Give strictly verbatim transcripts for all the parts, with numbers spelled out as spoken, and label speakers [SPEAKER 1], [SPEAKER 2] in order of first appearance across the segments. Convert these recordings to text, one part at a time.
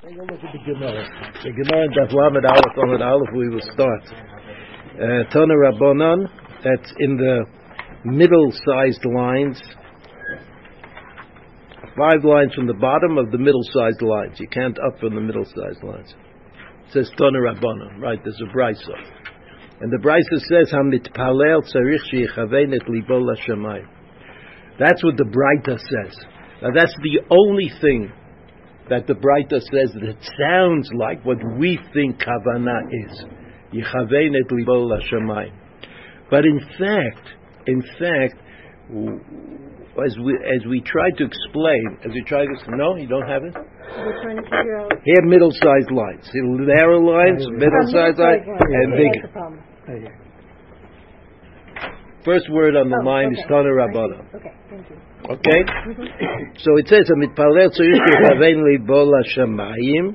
[SPEAKER 1] Take a look at the Gemara. The Gemara in Daf Lamed Aleph Lamed Aleph. We will start. Uh, Tana Rabbanan. That's in the middle-sized lines. Five lines from the bottom of the middle-sized lines. You can't up from the middle-sized lines. It says Tana Rabbanan. Right? There's a brisa, and the brisa says Hamitpalel tzarich sheyichavein et libo lashamayim. That's what the brisa says. Now that's the only thing that the Breita says that sounds like what we think Kavanah is. Yichavein et libo lashamayim. But in fact, in fact, as we as we try to explain, as we try to no, you don't have it.
[SPEAKER 2] We're trying to figure out.
[SPEAKER 1] Here, middle-sized lines, narrow lines, middle-sized lines, and big. First word on the oh, line okay. is Tana Rabbanan.
[SPEAKER 2] Okay, thank you.
[SPEAKER 1] Okay? So it says, Amitpalel tzarich sheyichavein libo lashamayim.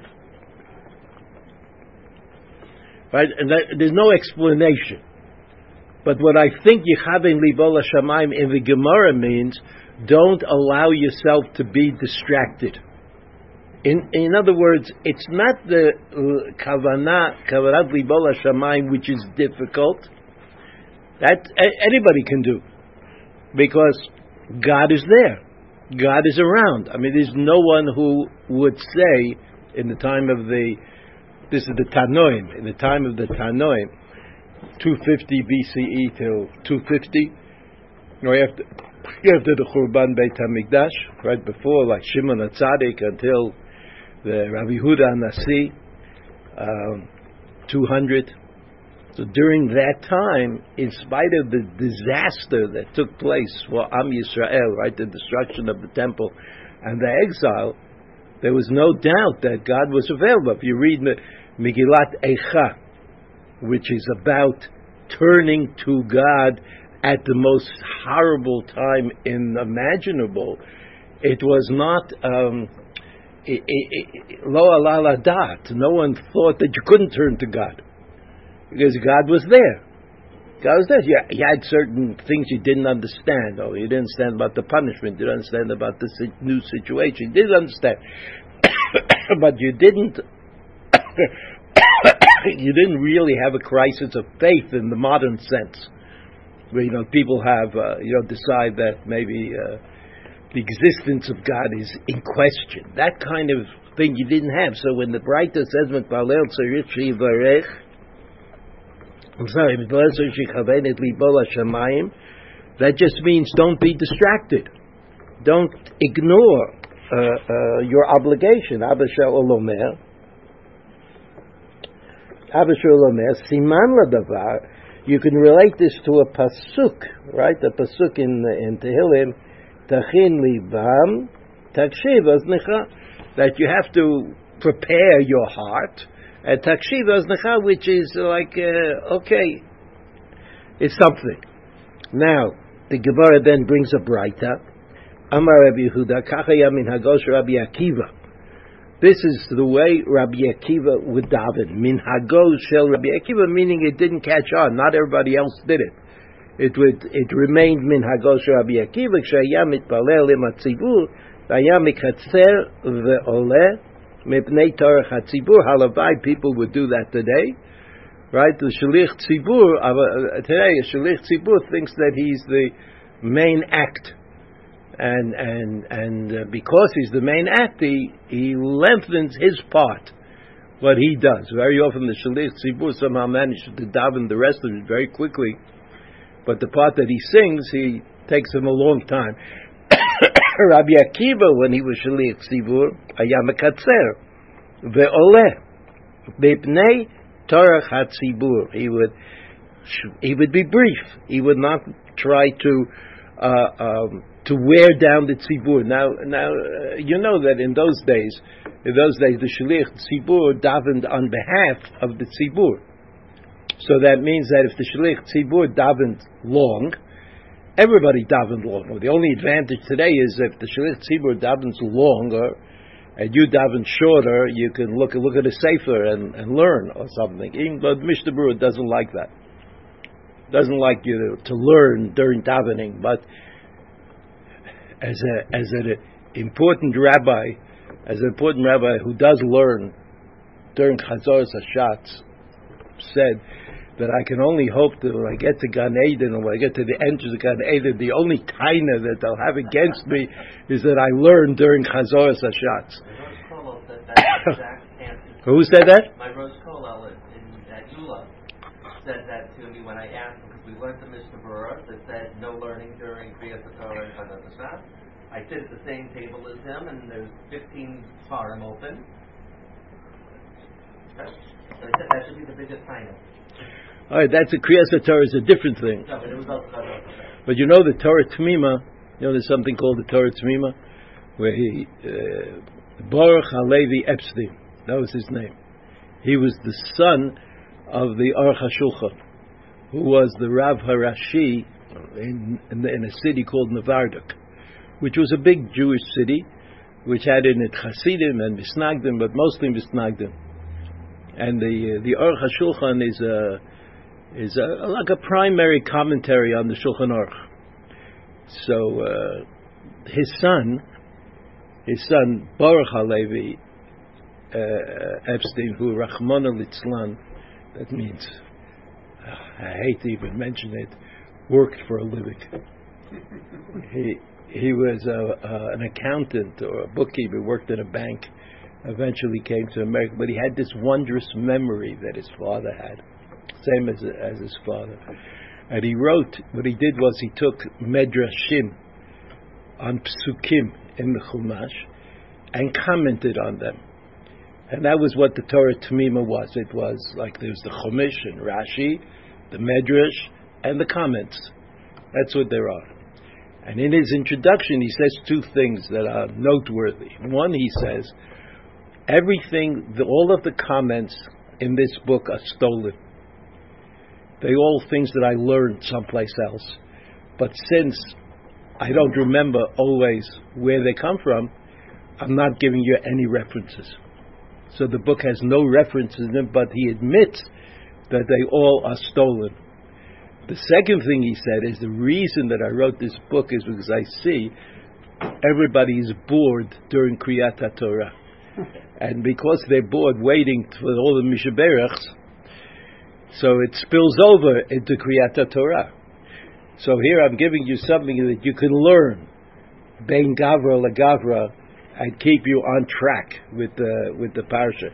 [SPEAKER 1] Right? And that, there's no explanation. But what I think Yichavein libo lashamayim in the Gemara means, don't allow yourself to be distracted. In in other words, it's not the uh, kavanah, kavanat libo lashamayim, which is difficult. That a- anybody can do. Because God is there. God is around. I mean, there's no one who would say in the time of the, this is the Tanoim, in the time of the Tanoim, two fifty B C E till two fifty, you know, after, after the Churban Beit HaMikdash, right before, like Shimon HaTzadik until the Rabbi Yehuda Nasi, um, two hundred. So during that time, in spite of the disaster that took place for Am Yisrael, right, the destruction of the temple and the exile, there was no doubt that God was available. If you read Megillat Eicha, which is about turning to God at the most horrible time imaginable, it was not um, lo ala dat. No one thought that you couldn't turn to God. Because God was there. God was there. You, you had certain things you didn't understand. Or you didn't understand about the punishment. You didn't understand about the si- new situation. You didn't understand. But you didn't you didn't really have a crisis of faith in the modern sense. Where, you know, people have, uh, you know, decide that maybe uh, the existence of God is in question. That kind of thing you didn't have. So when the Breita says, Mitpalel tzarich sheyivarech, I'm sorry, that just means don't be distracted. Don't ignore uh, uh, your obligation. Abba Shaul Omer. Abba Shaul Omer, Siman Ladavar. You can relate this to a pasuk, right? A pasuk in, in Tehillim, Tachin Libam, Takshiv Aznecha, that you have to prepare your heart. Uh, Takshiv Aznecha, which is like, uh, okay, it's something. Now, the Gemara then brings a Breita. Amar Rabbi Yehuda, Kachaya min Hagos Rabbi Akiva. This is the way Rabbi Akiva would daven. Min Hagos shel Rabbi Akiva, meaning it didn't catch on. Not everybody else did it. It would, it remained Min Hagos Rabbi Akiva, Kshaya mitpalel im hatzibur, vaya mikatzer ve'oleh, Mipnei Torah Chatzibur, Halavai, people would do that today, right? The Shalich Tzibur, uh, today, a Shalich Tzibur thinks that he's the main act. And and and uh, because he's the main act, he, he lengthens his part, what he does. Very often the Shalich Tzibur somehow manages to daven the rest of it very quickly, but the part that he sings, he takes him a long time. Rabbi Akiva, when he was Shalich Tzibur, Hayam Mekatzer, Ve'oleh, Bepnei Torah HaTzibur. He would, he would be brief. He would not try to uh, um, to wear down the Tzibur. Now, now uh, you know that in those days, in those days, the Shalich Tzibur davened on behalf of the Tzibur. So that means that if the Shalich Tzibur davened long, everybody davened longer. The only advantage today is if the Shalich Tzibur davens longer and you daven shorter, you can look look at a sefer and, and learn or something. Even though Mishnah Berurah doesn't like that, doesn't like you to, to learn during davening. But as a as an important rabbi, as an important rabbi who does learn during Chazoras Hashatz, said that I can only hope that when I get to Gan Eden, or when I get to the entrance of Gan Eden, the only taina that they'll have against me is that I learned during Chazoras Hashatz. Who said that?
[SPEAKER 3] My Rosh Kollel in at Yula said that to me when I asked him, because we went to Mishnah Berurah that said no learning during Kriyas Torah and Chazoras Hashatz. I sit at the same table as him, and there's fifteen Sfarim open. So I said that should be the biggest taina.
[SPEAKER 1] All right, that's a Kriyas Torah is a different thing.
[SPEAKER 3] No, but it was also
[SPEAKER 1] But you know the Torah Tmima, you know there's something called the Torah Tmima, where he, uh, Baruch Halevi Epstein, that was his name. He was the son of the Aruch HaShulchan, who was the Rav Harashi in, in, the, in a city called Nevarduk, which was a big Jewish city, which had in it Hasidim and Misnagdim, but mostly Misnagdim. And the uh, the Aruch HaShulchan is a is a, like a primary commentary on the Shulchan Aruch. So uh, his son, his son Baruch Halevi uh, Epstein, who Rachmana Litzlan, that means uh, I hate to even mention it, worked for a living. he he was a, uh, an accountant or a bookkeeper, worked in a bank. Eventually came to America, but he had this wondrous memory that his father had, same as as his father. And he wrote, what he did was he took medrashim on psukim in the Chumash and commented on them. And that was what the Torah Tmima was. It was like there's the Chumash and Rashi, the medrash, and the comments. That's what there are. And in his introduction, he says two things that are noteworthy. One, he says, everything, the, all of the comments in this book are stolen. They're all things that I learned someplace else. But since I don't remember always where they come from, I'm not giving you any references. So the book has no references in it, but he admits that they all are stolen. The second thing he said is the reason that I wrote this book is because I see everybody is bored during Kriyat HaTorah. And because they're bored waiting for all the Mishaberachs, so it spills over into Kriyat Torah. So here I'm giving you something that you can learn, Bein Gavra LaGavra, and keep you on track with the with the parsha.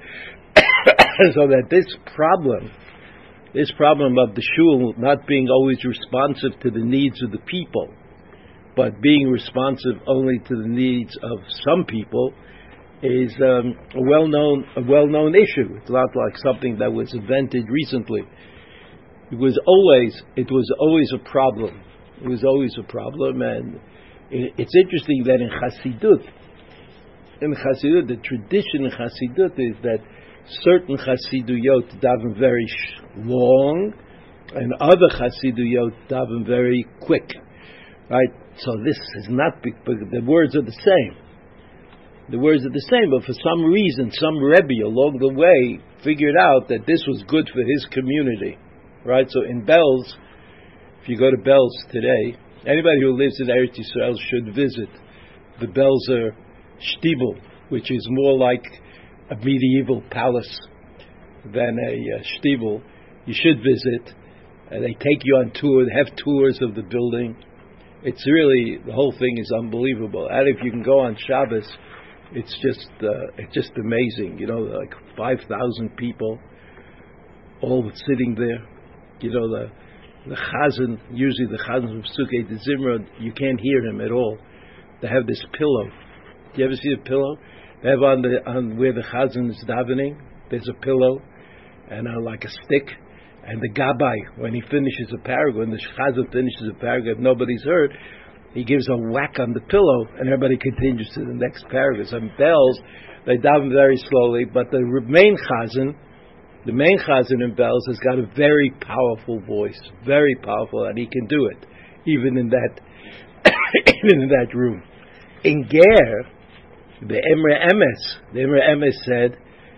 [SPEAKER 1] So that this problem, this problem of the shul not being always responsive to the needs of the people, but being responsive only to the needs of some people, is um, a well-known a well-known issue. It's not like something that was invented recently. It was always it was always a problem. It was always a problem, and it, it's interesting that in Chassidut, in Chassidut, the tradition in Chassidut is that certain Chassiduyot daven very sh- long, and other Chassiduyot daven very quick. Right? So this is not big, but the words are the same. The words are the same, but for some reason, some Rebbe along the way figured out that this was good for his community. Right? So in Belz, if you go to Belz today, anybody who lives in Eretz Yisrael should visit the Belzer Shtibel, which is more like a medieval palace than a uh, Shtibel. You should visit. Uh, they take you on tour. They have tours of the building. It's really, the whole thing is unbelievable. And if you can go on Shabbos, it's just uh, it's just amazing. You know, like five thousand people all sitting there. You know, the the Chazan, usually the Chazan of Sukkot, the Zimra, you can't hear him at all. They have this pillow. Do you ever see a pillow? They have on the on where the Chazan is davening, there's a pillow and uh, like a stick. And the Gabbai, when he finishes a paragraph, when the Chazan finishes a paragraph, nobody's heard, he gives a whack on the pillow, and everybody continues to the next paragraph. Some bells, they daven very slowly, but the main Chazan, the main Chazan in bells has got a very powerful voice, very powerful, and he can do it, even in that, even in that room. In Ger, the Emre Emes, the Emre Emes said,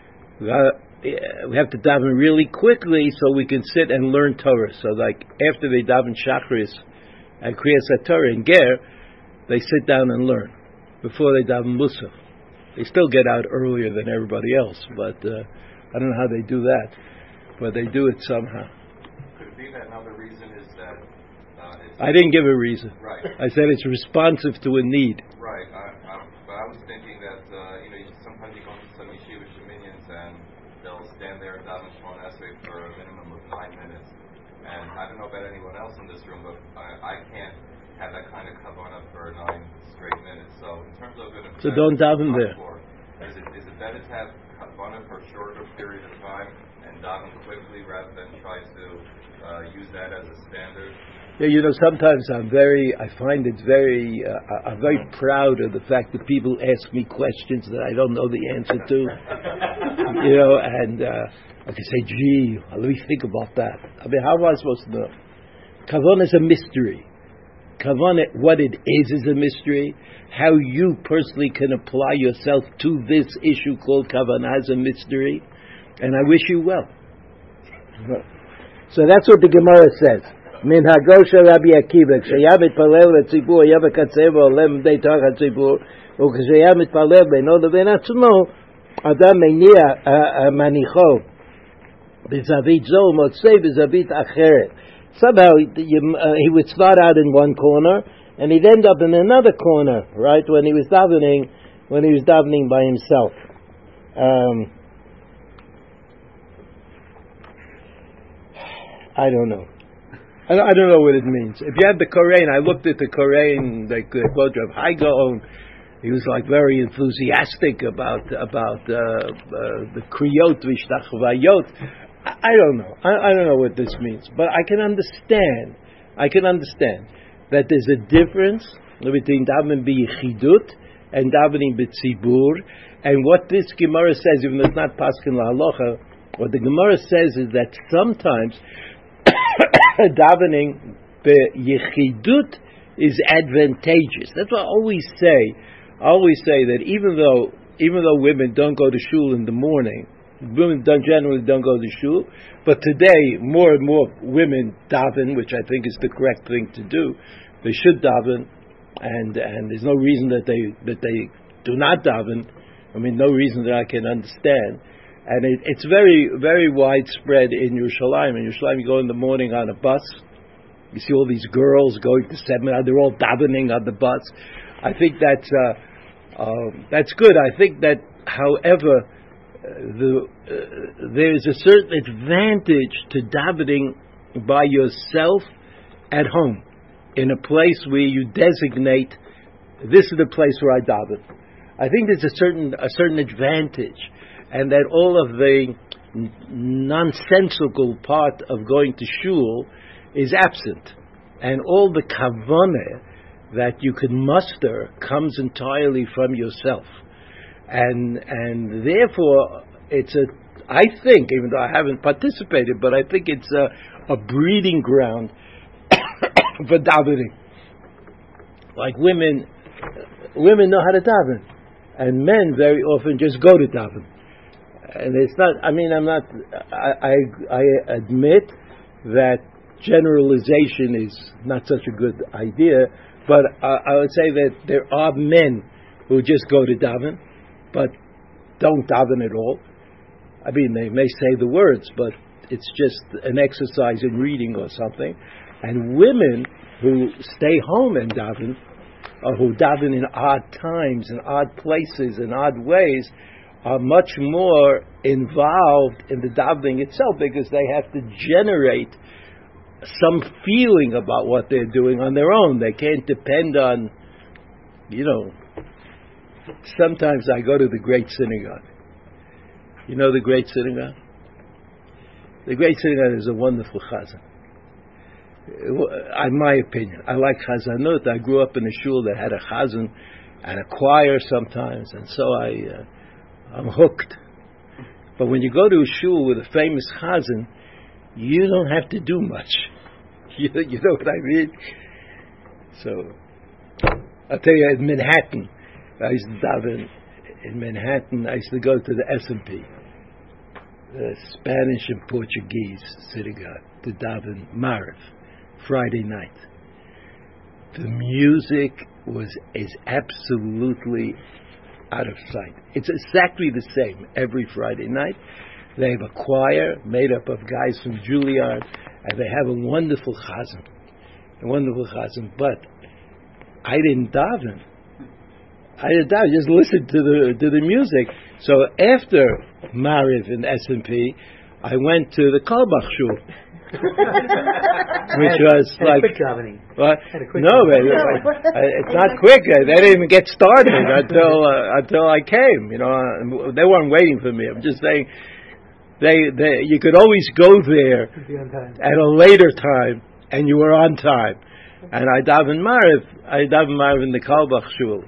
[SPEAKER 1] we have to daven really quickly so we can sit and learn Torah. So, like after they daven Shachris and Kriyas HaTorah in Ger, they sit down and learn before they daven Musaf. They still get out earlier than everybody else, but uh, I don't know how they do that, but they do it somehow.
[SPEAKER 4] Could it be that another reason is that uh, it's
[SPEAKER 1] I didn't give a reason.
[SPEAKER 4] Right.
[SPEAKER 1] I said it's responsive to a need.
[SPEAKER 4] Right. I, I, but I was thinking that uh, you know you, sometimes you go to some yeshiva sheminians and they'll stand there and daven Shemon Esrei for a minimum of nine minutes. And I don't know about anyone else in this room, but I, I can't have that kind of kavanah for nine straight minutes. So in terms of an
[SPEAKER 1] So don't daven there.
[SPEAKER 4] Is it, is it better to have kavanah for a shorter period of time and daven quickly rather than try to uh, use that as a standard?
[SPEAKER 1] Yeah, you know, sometimes I'm very, I find it very, uh, I'm very proud of the fact that people ask me questions that I don't know the answer to. You know, and uh, I can say, gee, let me think about that. I mean, how am I supposed to know? Kavanah is a mystery. Kavanah, what it is, is a mystery. How you personally can apply yourself to this issue called Kavanah is a mystery. And I wish you well. So that's what the Gemara says. Min hagosha Rabbi Akiva, כשהיה מתפלל לציבור, היה בקצה ועולה מדי תוך הציבור, וכשהיה מתפלל בינו לבין עצמו, אדם מניע מניחו בזווית זו ומוצא בזווית אחרת. Somehow he, uh, he would start out in one corner, and he'd end up in another corner, right, when he was davening, when he was davening by himself. Um, I don't know. I don't, I don't know what it means. If you have the Koran, I looked at the Koran, like the quote of Haigaon. He was like very enthusiastic about about uh, uh, the kriyot v'shtachvayot. I, I don't know. I, I don't know what this means, but I can understand. I can understand that there's a difference between davening b'yichidut and davening b'tzibur. And what this Gemara says, even though it's not paskin lahalocha, what the Gemara says is that sometimes davening b'yichidut is advantageous. That's what I always say. I always say that even though even though women don't go to shul in the morning, women don't generally don't go to shul, but today more and more women daven, which I think is the correct thing to do. They should daven, and and there's no reason that they that they do not daven. I mean, no reason that I can understand. And it, it's very, very widespread in Yerushalayim. In Yerushalayim, you go in the morning on a bus, you see all these girls going to seminar, they're all davening on the bus. I think that's uh, uh, that's good. I think that, however, uh, the uh, there's a certain advantage to davening by yourself at home, in a place where you designate, this is the place where I daven. I think there's a certain a certain advantage. And that all of the n- nonsensical part of going to shul is absent. And all the kavanah that you can muster comes entirely from yourself. And and therefore, it's a, I think, even though I haven't participated, but I think it's a, a breeding ground for davening. Like women, women know how to daven. And men very often just go to daven. And it's not, I mean, I'm not, I, I, I admit that generalization is not such a good idea, but I, I would say that there are men who just go to daven, but don't daven at all. I mean, they may say the words, but it's just an exercise in reading or something. And women who stay home and daven, or who daven in odd times, in odd places, in odd ways, are much more involved in the davening itself, because they have to generate some feeling about what they're doing on their own. They can't depend on, you know, sometimes I go to the Great Synagogue. You know the Great Synagogue? The Great Synagogue is a wonderful chazan. In my opinion, I like chazanot. I grew up in a shul that had a chazan and a choir sometimes, and so I... Uh, I'm hooked. But when you go to a shul with a famous chazan, you don't have to do much. You, you know what I mean? So, I'll tell you, in Manhattan, I used to daven in Manhattan. I used to go to the S and P, the Spanish and Portuguese synagogue, to daven Mariv, Friday night. The music was is absolutely out of sight. It's exactly the same every Friday night. They have a choir made up of guys from Juilliard, and they have a wonderful chazan, a wonderful chazan. But I didn't daven. I didn't daven. Just listen to the to the music. So after Mariv in S and P, I went to the Kalbach Shul, which was
[SPEAKER 5] had
[SPEAKER 1] like
[SPEAKER 5] a quick davening.
[SPEAKER 1] What?
[SPEAKER 5] Had a quick
[SPEAKER 1] No, but
[SPEAKER 5] davening.
[SPEAKER 1] uh, it's not quick. They didn't even get started until uh, until I came. You know, they weren't waiting for me. I'm just saying, they they you could always go there
[SPEAKER 5] Be on time.
[SPEAKER 1] at a later time, and you were on time. And I davened Mariv. I davened Mariv in the Kalbach Shul.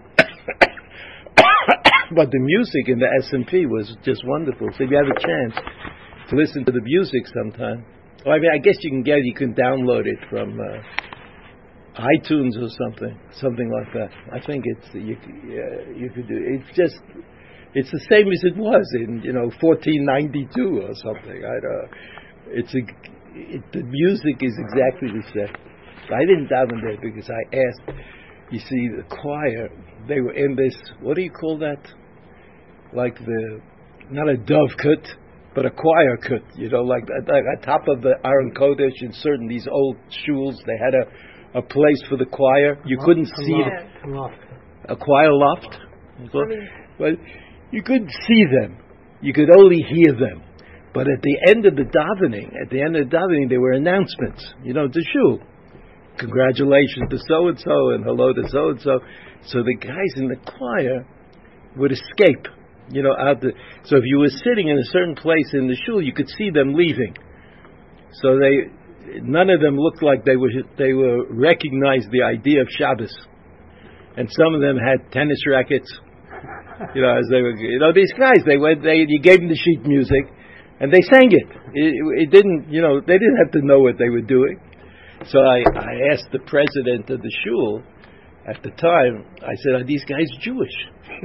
[SPEAKER 1] But the music in the S and P was just wonderful. So if you have a chance to listen to the music sometime, well, I mean, I guess you can get it. You can download it from uh, iTunes or something, something like that. I think it's you. Uh, you could do. It's just. It's the same as it was in you know fourteen ninety-two or something. I don't. It's a. It, the music is exactly the same. I didn't daven there because I asked. You see, the choir. They were in this. What do you call that? Like the, not a dove cut, but a choir cut. You know, like at, like at top of the Aron Kodesh in certain these old shuls, they had a, a place for the choir. You
[SPEAKER 5] A
[SPEAKER 1] couldn't
[SPEAKER 5] loft.
[SPEAKER 1] see
[SPEAKER 5] A
[SPEAKER 1] the,
[SPEAKER 5] loft.
[SPEAKER 1] a choir loft.
[SPEAKER 2] I mean,
[SPEAKER 1] Well, you couldn't see them. You could only hear them. But at the end of the davening, at the end of the davening, there were announcements. You know, to shul. Congratulations to so and so, and hello to so and so. So the guys in the choir would escape. You know, out the. So if you were sitting in a certain place in the shul, you could see them leaving. So they, none of them looked like they were they were recognized the idea of Shabbos, and some of them had tennis rackets. You know, as they were, you know, these guys, they went, they you gave them the sheet music, and they sang it. It, it didn't, you know, they didn't have to know what they were doing. So I, I asked the president of the shul at the time. I said, "Are these guys Jewish?"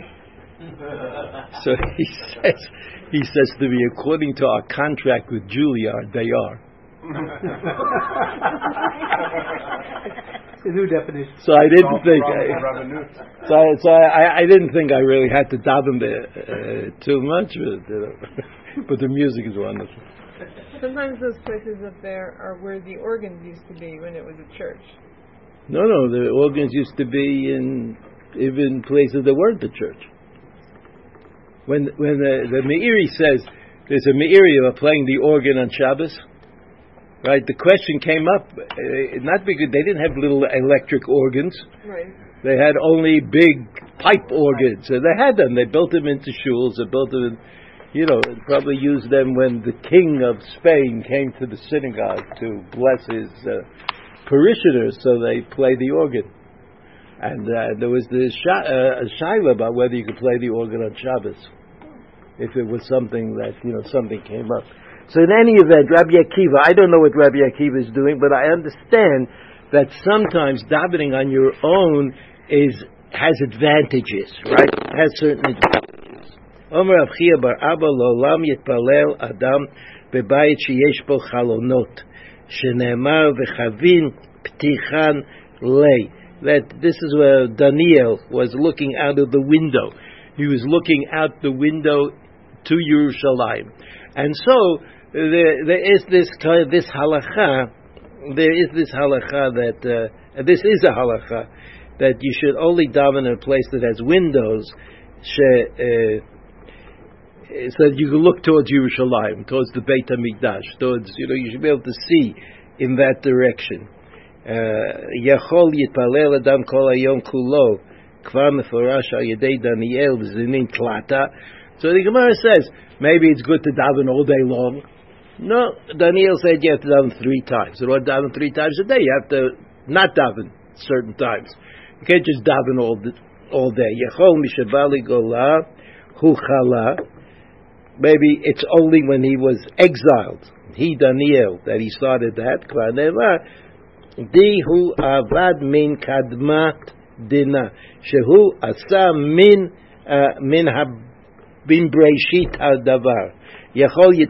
[SPEAKER 1] So he says, he says to me, according to our contract with Juilliard, they are.
[SPEAKER 5] The new definition.
[SPEAKER 1] So I didn't think. I, so I, so I, I didn't think I really had to daven there uh, too much, but, you know, but the music is wonderful.
[SPEAKER 2] sometimes those places up there are where the organs used to be when it was a church.
[SPEAKER 1] No, no, the organs used to be in even places that weren't the church. When when the, the Meiri says there's a Meiri of playing the organ on Shabbos, right? The question came up uh, not because they didn't have little electric organs.
[SPEAKER 2] Right.
[SPEAKER 1] They had only big pipe organs, and they had them. They built them into shuls. They built them, in, you know, probably used them when the king of Spain came to the synagogue to bless his uh, parishioners. So they played the organ, and uh, there was this sh- uh, a shaila about whether you could play the organ on Shabbos, if it was something that you know something came up. So in any event, Rabbi Akiva, I don't know what Rabbi Akiva is doing, but I understand that sometimes davening on your own is has advantages, right? Has certain advantages. Omer Rav Chia bar Abba Lolam Yitpalel Adam bebayit sheyesh bo chalonot sheneemar v'chavin ptichan lei. That this is where Daniel was looking out of the window. He was looking out the window to Yerushalayim, and so there, there is this kind of, this halacha. There is this halacha that uh, this is a halacha that you should only daven in a place that has windows, she, uh, so that you can look towards Yerushalayim, towards the Beit Hamikdash, towards you know you should be able to see in that direction. Yachol yitpalel adam kol hayom kulo kvar meforash al yedei Daniel v'zinin tlata. So the Gemara says maybe it's good to daven all day long. No, Daniel said you have to daven three times. You don't daven three times a day. You have to not daven certain times. You can't just daven all the, all day. Yechol mishavali gola hu chala. Maybe it's only when he was exiled, he Daniel, that he started that. Kvar neva di hu avad min kadmat dina shehu asa min uh, min hab bin breishit al davar. Maybe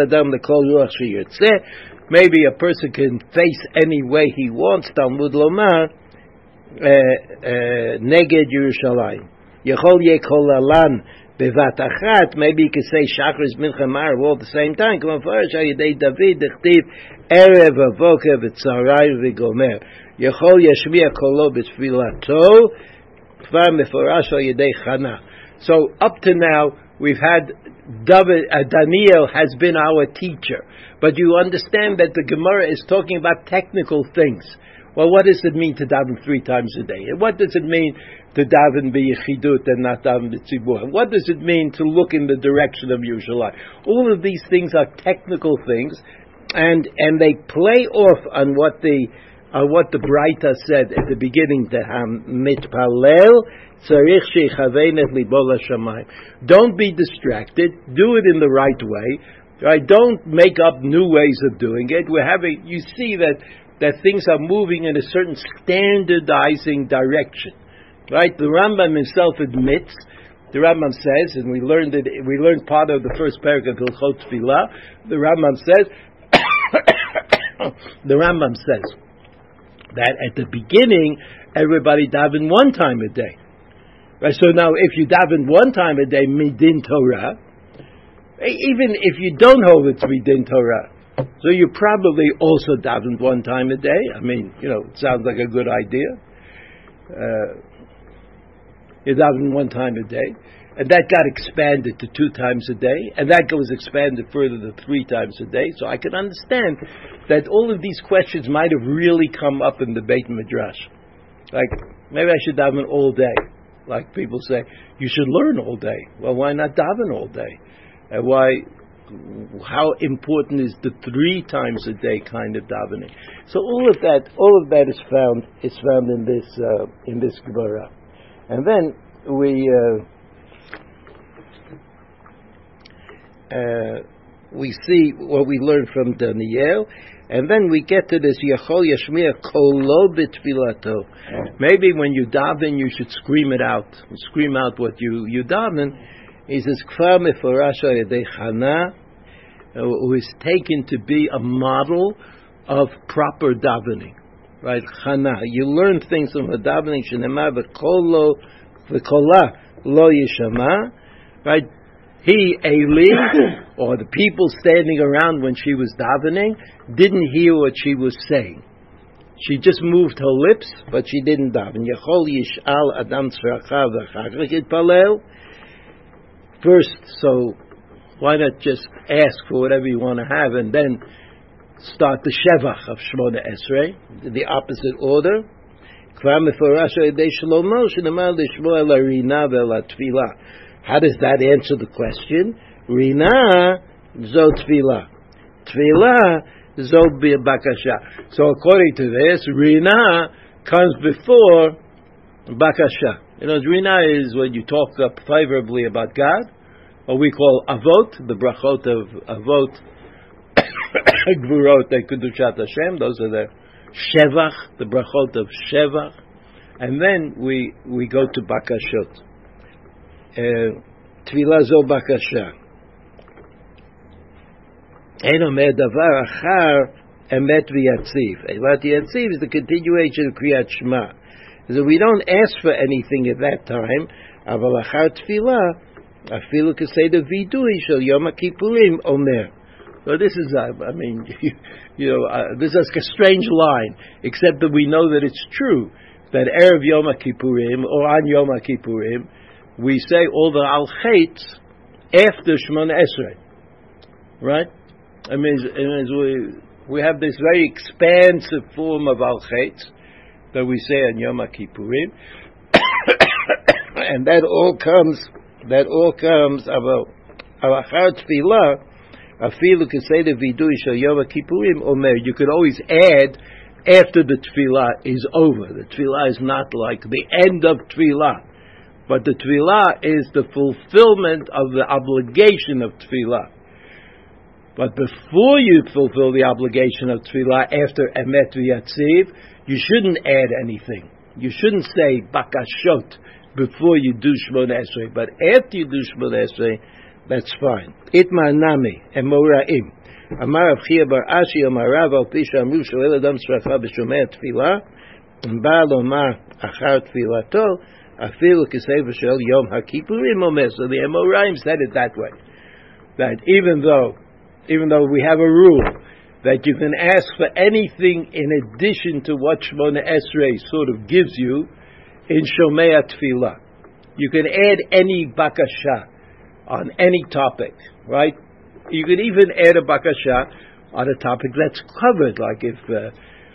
[SPEAKER 1] a person can face any way he wants. Talmud Lomar Neged Yerushalayim. Yechol Yekolalan Bevat Achat. Maybe you could say Shachris Mincha Ma'ariv all at the same time. Come on, first, Yedei David Dechtiv Erev Avoker V'Tzarai V'Gomer. Yechol Yashmiya Kolo B'Tfilato Kvar Meforash Yedei Chana. So up to now, we've had David, uh, Daniel has been our teacher. But you understand that the Gemara is talking about technical things. Well, what does it mean to daven three times a day? And what does it mean to daven b'yechidut and not daven b'tzibur? And what does it mean to look in the direction of Yerushalayim? All of these things are technical things, and and they play off on what the uh, what the Braita said at the beginning. The mitpalel tzarich sheichaveinet libo l'shamayim. Don't be distracted. Do it in the right way. Right? Don't make up new ways of doing it. We're having. You see that. that things are moving in a certain standardizing direction, right? The Rambam himself admits, the Rambam says, and we learned it, we learned part of the first paragraph of Hilchot Tefillah, the Rambam says, the Rambam says, that at the beginning, everybody davened one time a day. Right? So now, if you daven one time a day, midin Torah, even if you don't hold it to midin Torah, so you probably also davened one time a day. I mean, you know, it sounds like a good idea. Uh, you davened one time a day. And that got expanded to two times a day. And that was expanded further to three times a day. So I can understand that all of these questions might have really come up in the Beit Midrash. Like, maybe I should daven all day. Like people say, you should learn all day. Well, why not daven all day? And why... how important is the three times a day kind of davening? So all of that, all of that is found is found in this uh, in this Gemara, and then we uh, uh, we see what we learned from Daniel, and then we get to this Yechol Yashmiya Kolo B'Tfilato. Maybe when you daven, you should scream it out, scream out what you you daven. He says, Kvar Meforasha Yedei Chana, who is taken to be a model of proper davening. Right? Chana. You learn things from the davening, Shenema V'Kolo V'Kola Lo Yishama. Right? He, Eli, or the people standing around when she was davening, didn't hear what she was saying. She just moved her lips, but she didn't daven. Yechol Yish'al Adam Tzracha V'Chagach Yitpalel. First, so why not just ask for whatever you want to have and then start the Shevach of Shmona Esrei, the opposite order? How does that answer the question? Rina zo tefillah. Tefillah zo bakasha. So according to this, Rina comes before bakasha. You know, Rina is when you talk up favorably about God, or we call Avot, the brachot of Avot, Gvurot, and Kedushat Hashem. Those are the Shevach, the brachot of Shevach, and then we we go to Bakashot. Tefillah zo bakasha. Ein omer davar achar emet v'yatziv. Emet v'yatziv is the continuation of Kriyat Shema. So we don't ask for anything at that time. Aval achar tefillah, afilu kasei the vidui shel Yom Kippurim omer. So this is, uh, I mean, you, you know, uh, this is a strange line, except that we know that it's true that erev Yom Kippurim or on Yom Kippurim, we say all the al chaitz after Shemona Esrei, right? I mean, we we have this very expansive form of al chaitz that we say on Yom Kippurim, and that all comes, that all comes about Avachar Tefillah, Afilu Keseder Vidui Shel Yom Kippurim Omer. You could always add after the Tefillah is over. The Tefillah is not like the end of Tefillah, but the Tefillah is the fulfillment of the obligation of Tefillah. But before you fulfill the obligation of Tefillah after Emet V'Yatziv, you shouldn't add anything. You shouldn't say bakashot before you do Shemona Esrei, but after you do Shemona Esrei, that's fine. Itma nami emoraim. Amar Rav Chia bar Ashi Amar Rav al Pisha Amru Shalel Adam Sracha b'Shomei Tefillah Ba Lomar Achar Tfilato Afilu Kiseva Shel Yom HaKippurim Omer. So the Amoraim said it that way. That even though, even though we have a rule that you can ask for anything in addition to what Shemona Esrei sort of gives you in Shomei Tefillah. You can add any bakasha on any topic, right? You can even add a bakasha on a topic that's covered, like if uh,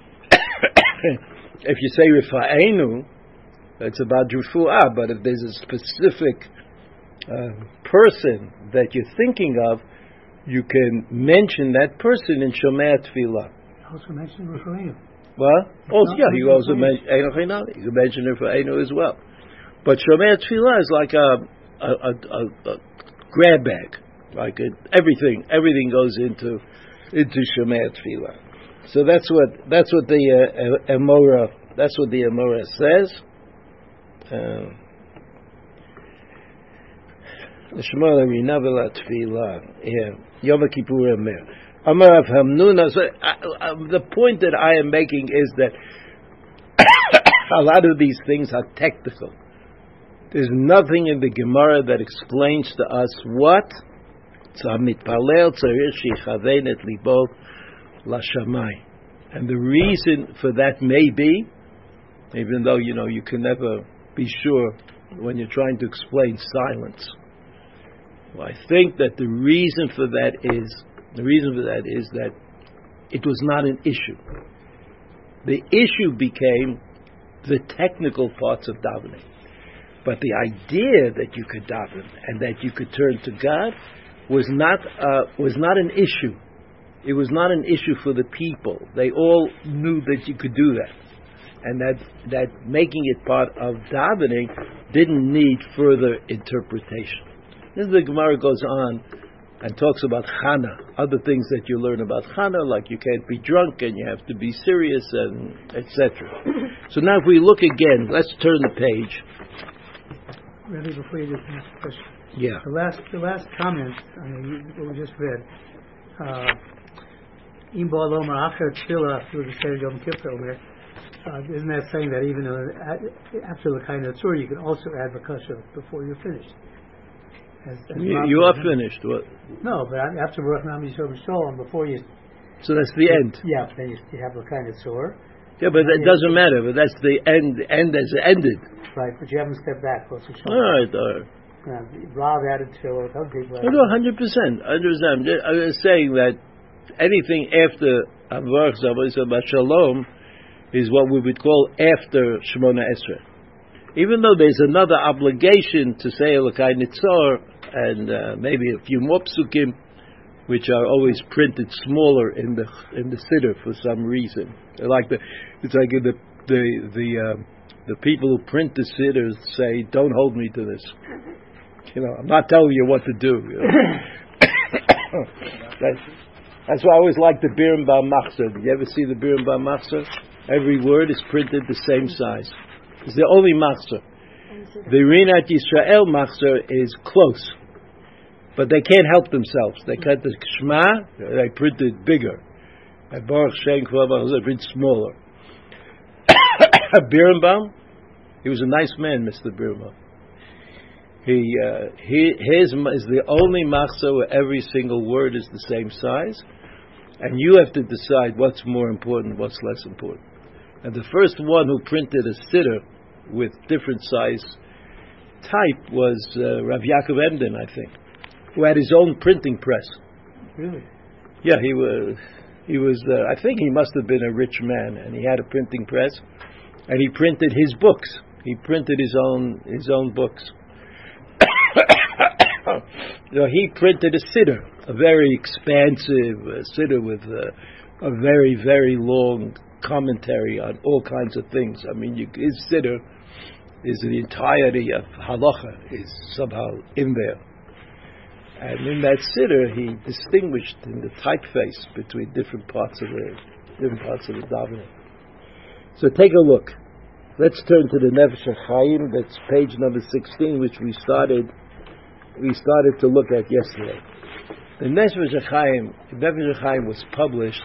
[SPEAKER 1] if you say Rifa'enu, it's about Refu'ah, but if there's a specific uh, person that you're thinking of, you can mention that person in Shomei Tefillah.
[SPEAKER 5] Also mention Rifa'enu.
[SPEAKER 1] Well, also, yeah, you also mention Eino Chinali. You can mention Rifa'enu as well. But Shomei Tefillah is like a, a, a, a, a grab bag. Like it, everything, everything goes into into Shomei Tefillah. So that's what that's what the uh, Amora that's what the Amora says. Um, the Shemona Rinavela Tefillah. Yeah, Yom Kippur Amir. Amar of Hamnuna. So uh, uh, the point that I am making is that a lot of these things are technical. There's nothing in the Gemara that explains to us what. And the reason for that may be, even though you know you can never be sure when you're trying to explain silence. Well, I think that the reason for that is the reason for that is that it was not an issue. The issue became the technical parts of davening. But the idea that you could daven and that you could turn to God was not uh, was not an issue. It was not an issue for the people. They all knew that you could do that, and that that making it part of davening didn't need further interpretation. Then the Gemara goes on and talks about Chana, other things that you learn about Chana, like you can't be drunk and you have to be serious, and et cetera. So now, if we look again, let's turn the page.
[SPEAKER 5] Really, before you just ask the question.
[SPEAKER 1] Yeah.
[SPEAKER 5] The last, the last comment, I mean, what we just read. Im Ba'al Omer Acher Tefillah through the Seder Yom Kippur Omer. Isn't that saying that even though after the kind of Tzur, you can also add Bakasha before you're finished? As, as
[SPEAKER 1] you, you are finished. What?
[SPEAKER 5] No, but after Baruch Nam Yisrael B'Sholom, before you.
[SPEAKER 1] So that's the end.
[SPEAKER 5] Yeah, then you, you have the kind of Tzur.
[SPEAKER 1] Yeah, but that doesn't matter. But that's the end. The end has ended.
[SPEAKER 5] Right, but you haven't stepped back. All
[SPEAKER 1] right, all right.
[SPEAKER 5] Uh, Rob added to it. Other people added.
[SPEAKER 1] No, one hundred percent. I understand. I was saying that anything after Avarch Zav Shalom is what we would call after Shemona Esrei. Even though there's another obligation to say Elokai Nitzor and uh, maybe a few more psukim, which are always printed smaller in the in the siddur for some reason. They're like the it's like the the the uh, the people who print the siddurs say, "Don't hold me to this." You know, I'm not telling you what to do. You know? that's, that's why I always like the Birim Bar Machzor. Did you ever see the Birim Bar Machzor? Every word is printed the same size. It's the only Machzor. The Rinat Yisrael Machzor is close, but they can't help themselves. They cut the Shema, they print it bigger. At Baruch Shem Kvav Machzor, they print smaller. Birnbaum, he was a nice man, Mister Birnbaum. He, uh, he, his is the only machzor where every single word is the same size, and you have to decide what's more important, what's less important. And the first one who printed a siddur with different size type was uh, Rav Yaakov Emden, I think, who had his own printing press.
[SPEAKER 5] Really? Yeah,
[SPEAKER 1] he was. He was. Uh, I think he must have been a rich man, and he had a printing press, and he printed his books. He printed his own his own books. You know, he printed a siddur, a very expansive uh, siddur with uh, a very, very long commentary on all kinds of things. I mean, you, his siddur is the entirety of halacha is somehow in there. And in that siddur, he distinguished in the typeface between different parts of the different parts of the davening. So take a look. Let's turn to the Nefesh HaChaim. That's page number sixteen, which we started. We started to look at yesterday. The Nefesh HaChaim, the Nefesh HaChaim was published,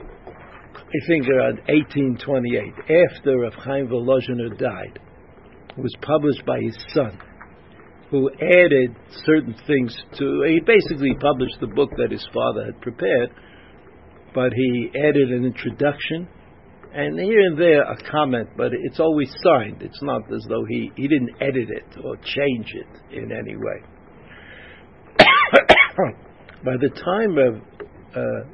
[SPEAKER 1] I think, around eighteen twenty-eight, after Rav Chaim Volozhiner died. was published by his son, who added certain things to. He basically published the book that his father had prepared, but he added an introduction and here and there a comment, but it's always signed. It's not as though he, he didn't edit it or change it in any way. By the time of uh,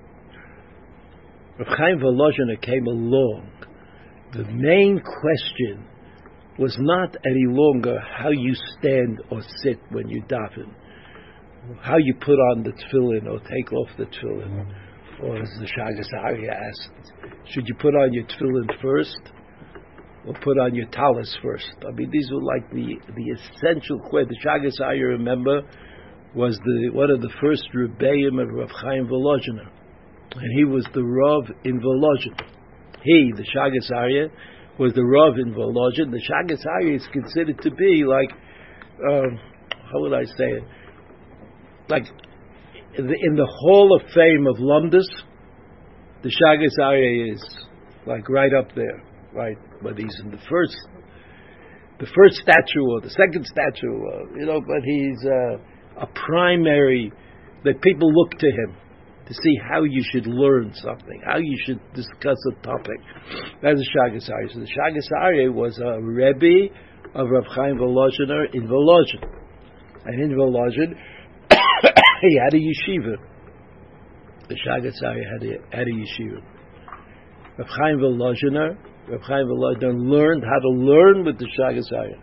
[SPEAKER 1] Rav Chaim Volozhiner came along, the main question was not any longer how you stand or sit when you daven, how you put on the tefillin or take off the tefillin, or as the Shagas Arya asked, should you put on your tefillin first or put on your talis first? I mean, these were like the, the essential questions. The Shagas Arya, remember, was the one of the first Rebbeim of Rav Chaim Volozhiner, and he was the Rav in Volozhin. He, the Shagas Arya, was the Rav in Volozhin. The Shagas Arya is considered to be like, um, how would I say it? Like in the, in the Hall of Fame of Lumdus, the Shagas Arya is like right up there, right? But he's in the first, the first statue or the second statue, uh, you know. But he's uh, a primary that people look to him to see how you should learn something, how you should discuss a topic. That's the Shagas Arya. So the Shagas Arya was a Rebbe of Rav Chaim Volozhiner in Volozhin. And in Volozhin, he had a yeshiva. The Shagas Arya had a, had a yeshiva. Rav Chaim Volozhiner, Rav Chaim Volozhiner learned how to learn with the Shagas Arya.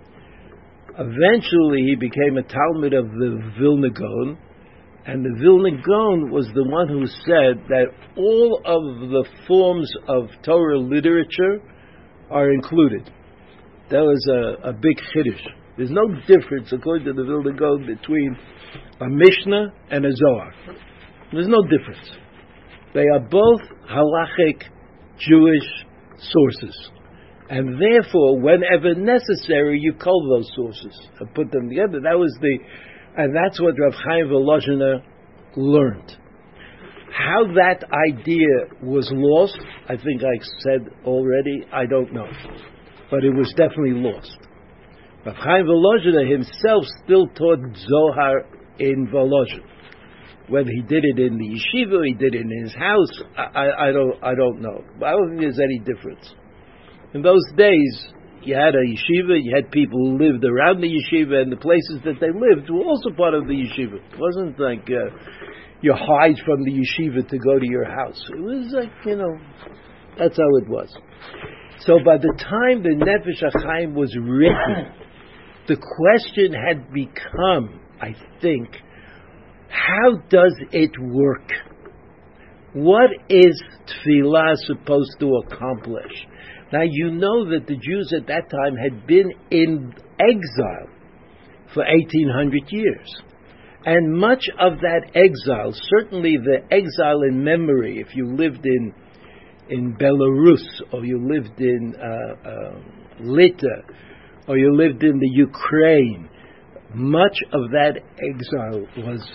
[SPEAKER 1] Eventually, he became a Talmud of the Vilna Gaon, and the Vilna Gaon was the one who said that all of the forms of Torah literature are included. That was a, a big chiddush. There's no difference, according to the Vilna Gaon, between a Mishnah and a Zohar. There's no difference. They are both halachic Jewish sources. And therefore, whenever necessary, you cull those sources and put them together. That was the, and that's what Rav Chaim Volozhiner learned. How that idea was lost, I think I said already, I don't know. But it was definitely lost. Rav Chaim Volozhiner himself still taught Zohar in Volozhin. Whether he did it in the yeshiva, he did it in his house, I, I, I don't I don't know. But I don't think there's any difference. In those days, you had a yeshiva, you had people who lived around the yeshiva, and the places that they lived were also part of the yeshiva. It wasn't like uh, you hide from the yeshiva to go to your house. It was like, you know, that's how it was. So by the time the Nefesh HaChaim was written, the question had become, I think, how does it work? What is tefillah supposed to accomplish? Now, you know that the Jews at that time had been in exile for eighteen hundred years. And much of that exile, certainly the exile in memory, if you lived in in Belarus, or you lived in uh, uh, Lita, or you lived in the Ukraine, much of that exile was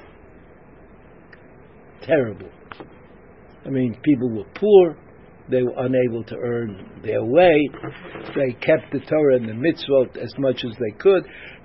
[SPEAKER 1] terrible. I mean, people were poor, they were unable to earn their way, they kept the Torah and the mitzvot as much as they could,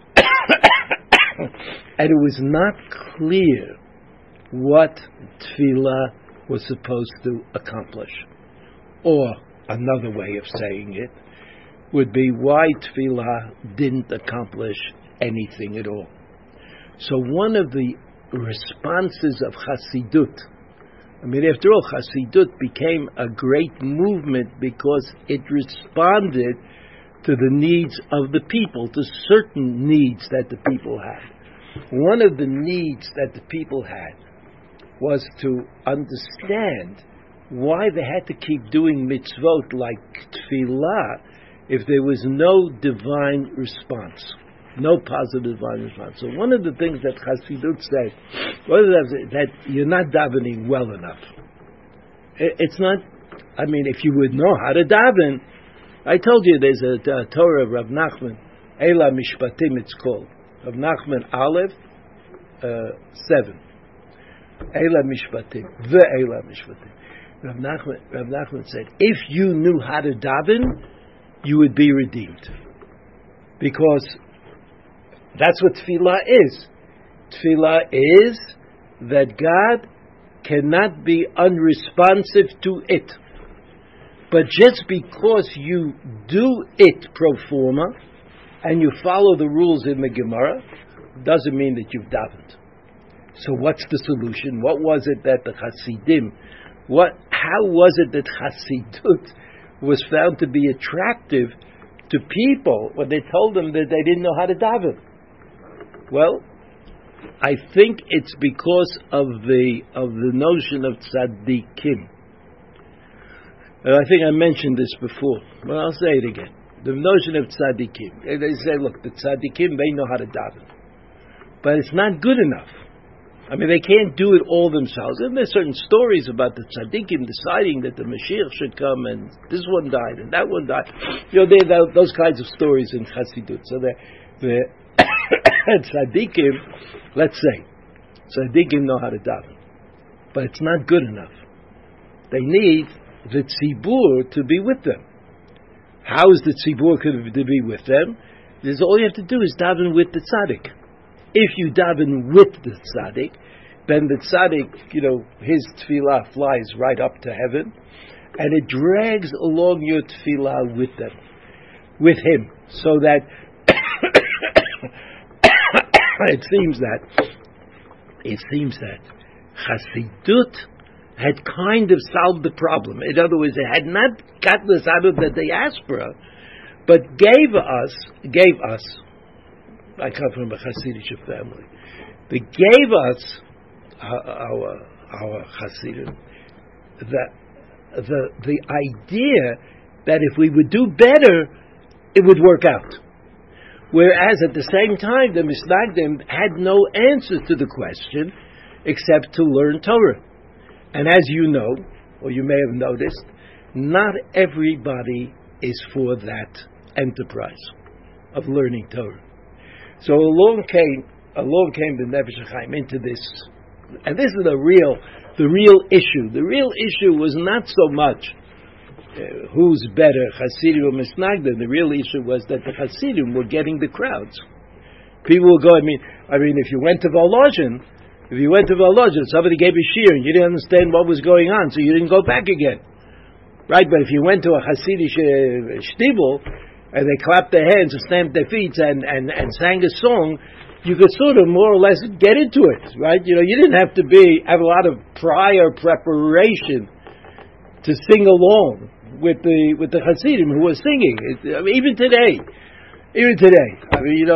[SPEAKER 1] and it was not clear what tefillah was supposed to accomplish. Or, another way of saying it would be why tefillah didn't accomplish anything at all. So one of the responses of Hasidut, I mean, after all, Hasidut became a great movement because it responded to the needs of the people, to certain needs that the people had. One of the needs that the people had was to understand why they had to keep doing mitzvot like tefillah if there was no divine response, no positive divine response. So one of the things that Hasidut said was that you're not davening well enough. It's not, I mean, if you would know how to daven, I told you there's a, a Torah of Rav Nachman, Eila Mishpatim it's called. Rav Nachman Aleph, uh, seven. Eila Mishpatim, the Eila Mishpatim. Rav Nachman, Rav Nachman said, if you knew how to daven, you would be redeemed. Because that's what tefillah is. Tefillah is that God cannot be unresponsive to it. But just because you do it pro forma and you follow the rules in the Gemara, doesn't mean that you've davened. So what's the solution? What was it that the Hasidim, what, how was it that Hasidut was found to be attractive to people when they told them that they didn't know how to daven? Well, I think it's because of the of the notion of tzaddikim. And I think I mentioned this before, but I'll say it again. The notion of tzaddikim. They say, look, the tzaddikim, they know how to daven. But it's not good enough. I mean, they can't do it all themselves. And there's certain stories about the tzaddikim deciding that the Mashiach should come and this one died and that one died. You know, they, those kinds of stories in Chassidut. So the, the tzaddikim, let's say, tzaddikim know how to daven. But it's not good enough. They need the tzibur to be with them. How is the tzibur to be with them? Is all you have to do is daven with the tzaddik. If you daven with the tzaddik, then the tzaddik, you know, his tefillah flies right up to heaven, and it drags along your tefillah with them, with him, so that it seems that it seems that Hasidut had kind of solved the problem. In other words, it had not gotten us out of the diaspora, but gave us, gave us, I come from a Hasidic family, they gave us, uh, our, our Hasidim, the, the, the idea that if we would do better, it would work out. Whereas at the same time, the Misnagdim had no answer to the question except to learn Torah. And as you know, or you may have noticed, not everybody is for that enterprise of learning Torah. So along came, along came the Nefesh HaChaim into this, and this is the real, the real issue. The real issue was not so much uh, who's better, Hasidim or Misnagdim. The real issue was that the Hasidim were getting the crowds. People would go. I mean, I mean, if you went to Volozhin, if you went to Volozhin, somebody gave a shiur and you didn't understand what was going on, so you didn't go back again, right? But if you went to a Hasidic uh, shtibel and they clapped their hands and stamped their feet and, and, and sang a song, you could sort of more or less get into it, right? You know, you didn't have to be have a lot of prior preparation to sing along with the with the Hasidim who were singing. It, I mean, even today, even today, I mean, you know,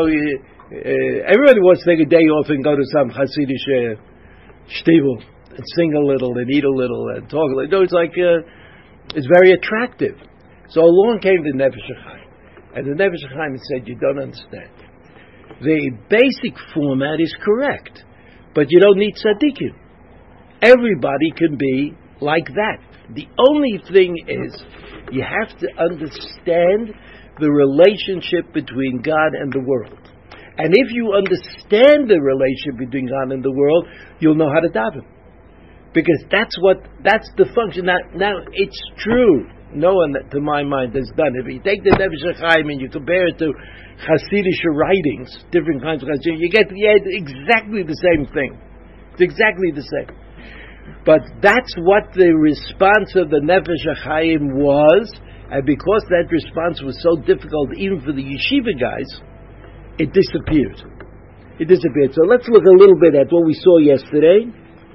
[SPEAKER 1] uh, everybody wants to take a day off and go to some Hasidic uh, shtibel and sing a little and eat a little and talk a little. You know, it's like uh, it's very attractive. So along came the Nefesh HaChaim, and the Nefesh HaChaim said, "You don't understand. The basic format is correct, but you don't need tzaddikim. Everybody can be like that. The only thing is, you have to understand the relationship between God and the world. And if you understand the relationship between God and the world, you'll know how to daven. Because that's what, that's the function. Now, now it's true. No one, to my mind, has done it. If you take the Nefesh HaChaim and you compare it to Hasidic writings, different kinds of Hasidic, you get yeah, exactly the same thing. It's exactly the same. But that's what the response of the Nefesh HaChaim was, and because that response was so difficult even for the yeshiva guys, it disappeared. It disappeared. So let's look a little bit at what we saw yesterday.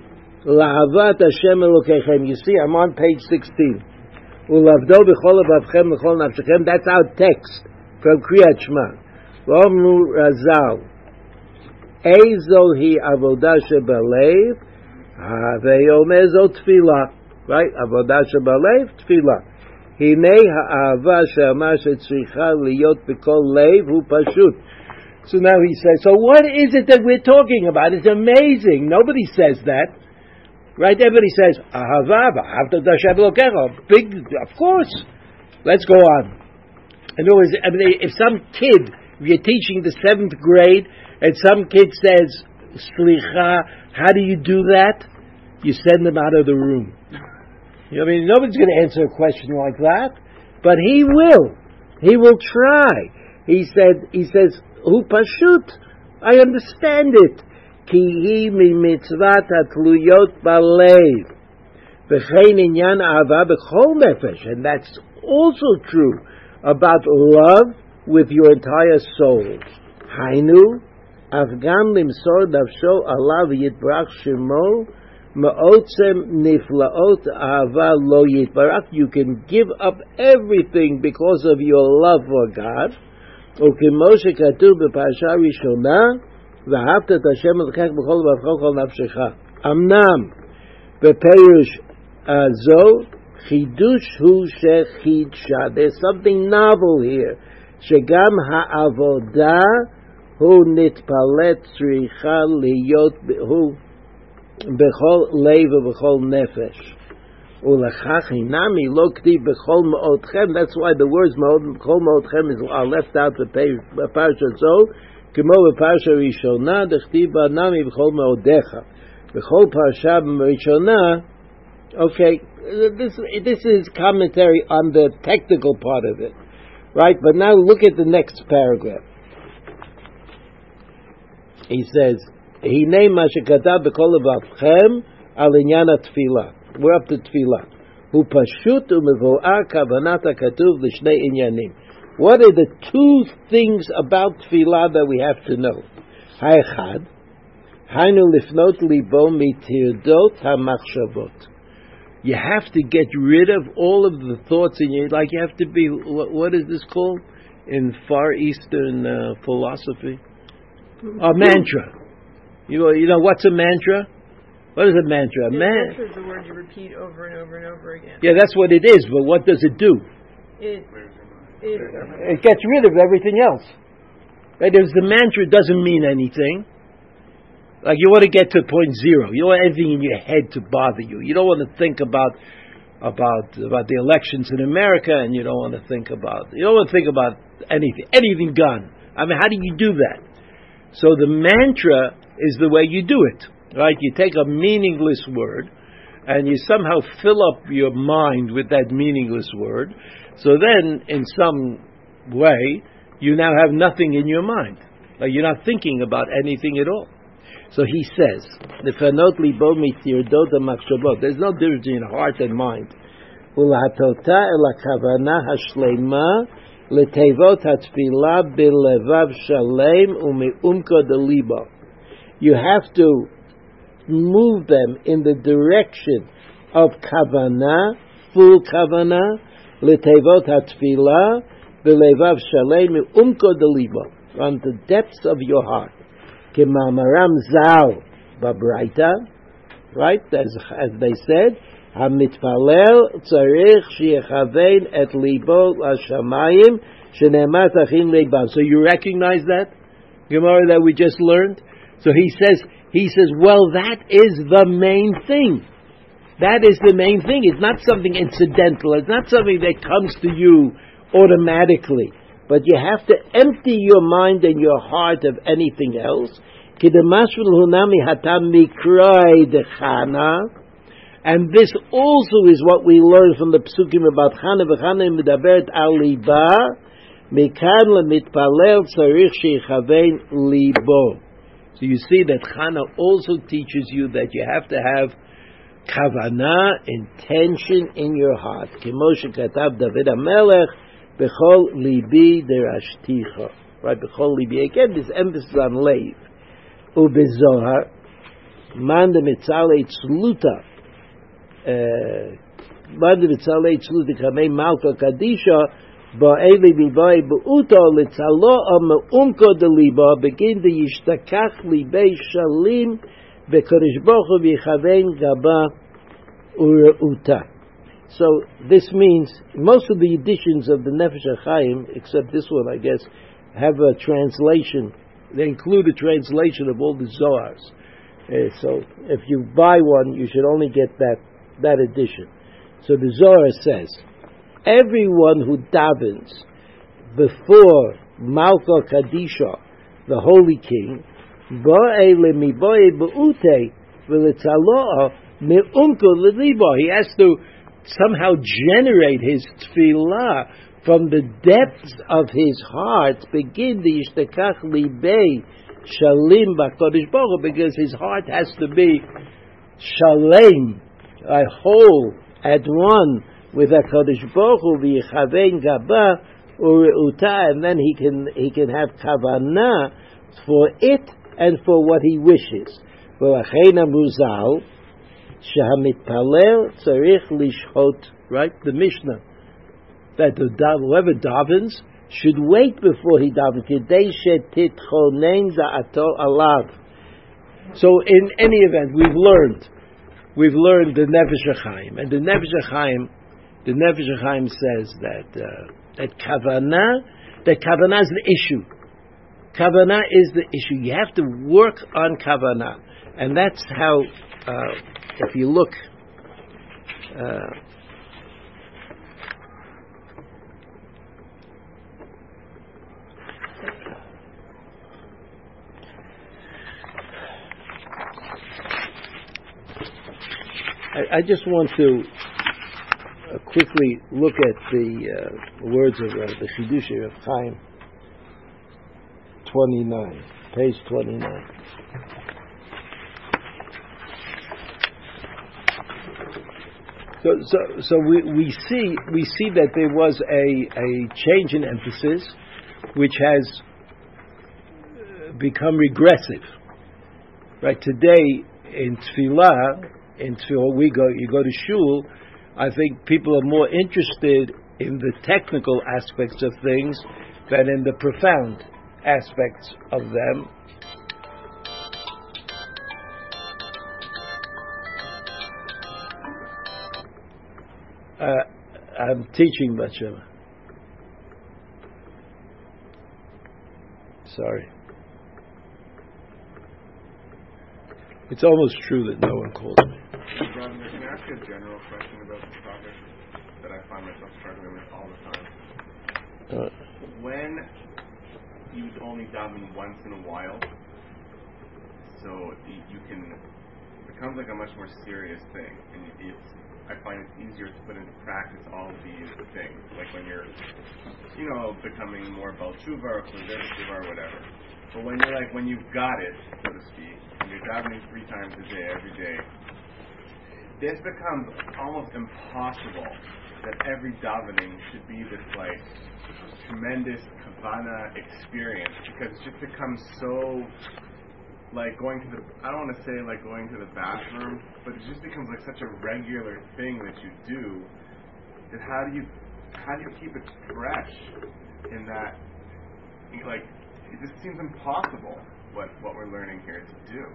[SPEAKER 1] La'avat Hashem Elokeichem. You see, I'm on page sixteen. Ulavdo b'chol avavchem l'chol nafshechem. That's our text from Kriyat Shema. V'omru Razal. Ezo hi avodah shebalev, ve'omer zo tefillah. Right? Avodah shebalev, tefillah. Hinei ha'ava she'amar she'tzricha liyot b'kol lev hu pashut. So now he says, so what is it that we're talking about? It's amazing. Nobody says that. Right? Everybody says, Ahava, Ahavta Hashem Elokecha. Big, of course. Let's go on. In other words, I mean, if some kid, if you're teaching the seventh grade, and some kid says, Slicha, how do you do that? You send them out of the room. You know, I mean, nobody's going to answer a question like that, but he will. He will try. He said, he says, Hu Pashut, I understand it. Ki hi mi mitzvat hatluyot balev. V'chein inyan ahava b'chol nefesh. And that's also true about love with your entire soul. Hainu, Afgam limsor nafsho alav yitbrach shemo, ma'otzem niflaot ahava lo yitbarach. You can give up everything because of your love for God. וכמו שכתוב בפרשה ראשונה, ואהבת את השם אלוקיך בכל לבבך ובכל נפשך. אמנם בפירוש זו חידוש הוא שחידשה. There's something novel here, שגם העבודה הוא נתפלט צריכה להיות הוא בכל לב ובכל נפש. ולכך אינמי לא כתיב בכל מאותכם. That's why the words בכל מאותכם are left out בפרשה זו, כמו בפרשה ראשונה דכתיב נמי בכל מאותיך. בכל פרשה ראשונה, okay, this, this is commentary on the technical part of it, right? But now look at the next paragraph. He says, הנה מה שכתב בכל לבבכם על עניין התפילה. We're up to tefillah. Hu pashut umevo'ar kavanat hakatuv l'shnei inyanim. What are the two things about tefillah that we have to know? Ha'echad, hainu lifnot libo mitirdot hamachshavot. You have to get rid of all of the thoughts in you. Like you have to be, what, what is this called in Far Eastern uh, philosophy? A mantra. You know, you know what's a mantra? What is a mantra? A
[SPEAKER 2] Yeah,
[SPEAKER 1] man.
[SPEAKER 2] mantra is the word you repeat over and over and over again.
[SPEAKER 1] Yeah, that's what it is, but what does it do?
[SPEAKER 2] It, it,
[SPEAKER 1] It gets rid of everything else. Right? There's the mantra doesn't mean anything. Like you want to get to point zero. You don't want anything in your head to bother you. You don't want to think about about about the elections in America, and you don't want to think about you don't want to think about anything. Anything gone. I mean, how do you do that? So the mantra is the way you do it. Right? You take a meaningless word and you somehow fill up your mind with that meaningless word. So then, in some way, you now have nothing in your mind. Like you're not thinking about anything at all. So he says, there's no difference between heart and mind. You have to move them in the direction of kavanah, full kavanah, letevot hatfilah, belevav shalem umko delibo, on the depths of your heart. Kemamaram zal babraita, right? As, as they said, hamitpalel tzarich sheyechavein et libo hashamayim shenemar tachin leibam. So you recognize that Gemara that we just learned? So he says, He says, well, that is the main thing. That is the main thing. It's not something incidental. It's not something that comes to you automatically. But you have to empty your mind and your heart of anything else. And this also is what we learn from the Psukim about Chana v'Chana medaberet al liba, mikan lemitpalel tzarich sheyechavein libo. So you see that Chana also teaches you that you have to have kavanah, intention in your heart. Kemoshe katav David HaMelech, bechol libi derashticha. Right, bechol libi. Again, this emphasis on leiv. Ubezohar, man de mitzalei tzluta, man de mitzalei tzluta kamei malka kadisha, ba'eli b'ba'ei b'uto litzalo am'umko deliba begin the yishtakach libei shalim v'kodesh baruch hu v'yichavein gaba u'ta. So this means most of the editions of the Nefesh HaChaim, except this one, I guess, have a translation. They include a translation of all the Zohars. Uh, so if you buy one, you should only get that that edition. So the Zohar says, everyone who davens before Malka Kadisha, the holy king, he has to somehow generate his tefillah from the depths of his heart, begin the Yishtekach Libei Shalim B'Kodesh Baruch Hu, because his heart has to be Shalem, a whole, at one with HaKadosh Baruch Hu, V'yichavein Gaba U'Reuta, and then he can he can have Kavanah for it and for what he wishes. V'lachein Amuzal Shehamitpaler Tzarich Lishhot, right? The Mishnah, that the whoever davens should wait before he davens. Kedei shetitchonen da'ato alav. So in any event, we've learned, we've learned the Nefesh HaChaim, and the Nefesh HaChaim, the Nefesh HaChaim says that uh, that kavanah, that kavanah is the issue. Kavanah is the issue. You have to work on kavanah, and that's how. Uh, if you look. Uh, I, I just want to uh, quickly look at the uh, words of uh, the Chidushei of Chaim, twenty-nine, page twenty-nine. So, so, so we, we see we see that there was a, a change in emphasis, which has become regressive. Right today in Tefillah, in Tefillah we go you go to shul. I think people are more interested in the technical aspects of things than in the profound aspects of them. Uh, I'm teaching Bat Sheva. Sorry. It's almost true that no one calls me.
[SPEAKER 6] John, can I ask you a general question about this topic that I find myself struggling with all the time?
[SPEAKER 1] Uh,
[SPEAKER 6] when you only daven once in a while, so you can, it becomes like a much more serious thing, and it's, I find it's easier to put into practice all of these things, like when you're, you know, becoming more Baal Tshuva or Chazir Tshuva or whatever. But when you're like, when you've got it, so to speak, and you're davening three times a day, every day, this becomes almost impossible that every davening should be this like tremendous kavana experience, because it just becomes so like going to the, I don't want to say like going to the bathroom, but it just becomes like such a regular thing that you do, that how do you how do you keep it fresh in that, like, it just seems impossible what, what we're learning here to do.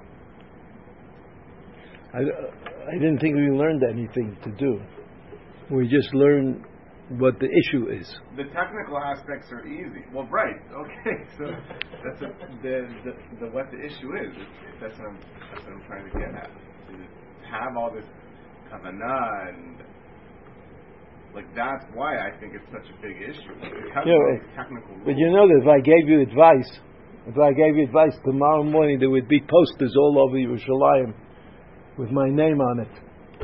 [SPEAKER 1] I, I didn't think we learned anything to do. We just learned what the issue is.
[SPEAKER 6] The technical aspects are easy. Well, right. Okay. So that's a, the, the the what the issue is. That's what I'm that's what I'm trying to get at. To have all this kavanah, and like that's why I think it's such a big issue. Because
[SPEAKER 1] you know,
[SPEAKER 6] of these technical rules.
[SPEAKER 1] But you know that if I gave you advice, if I gave you advice tomorrow morning, there would be posters all over Yerushalayim with my name on it.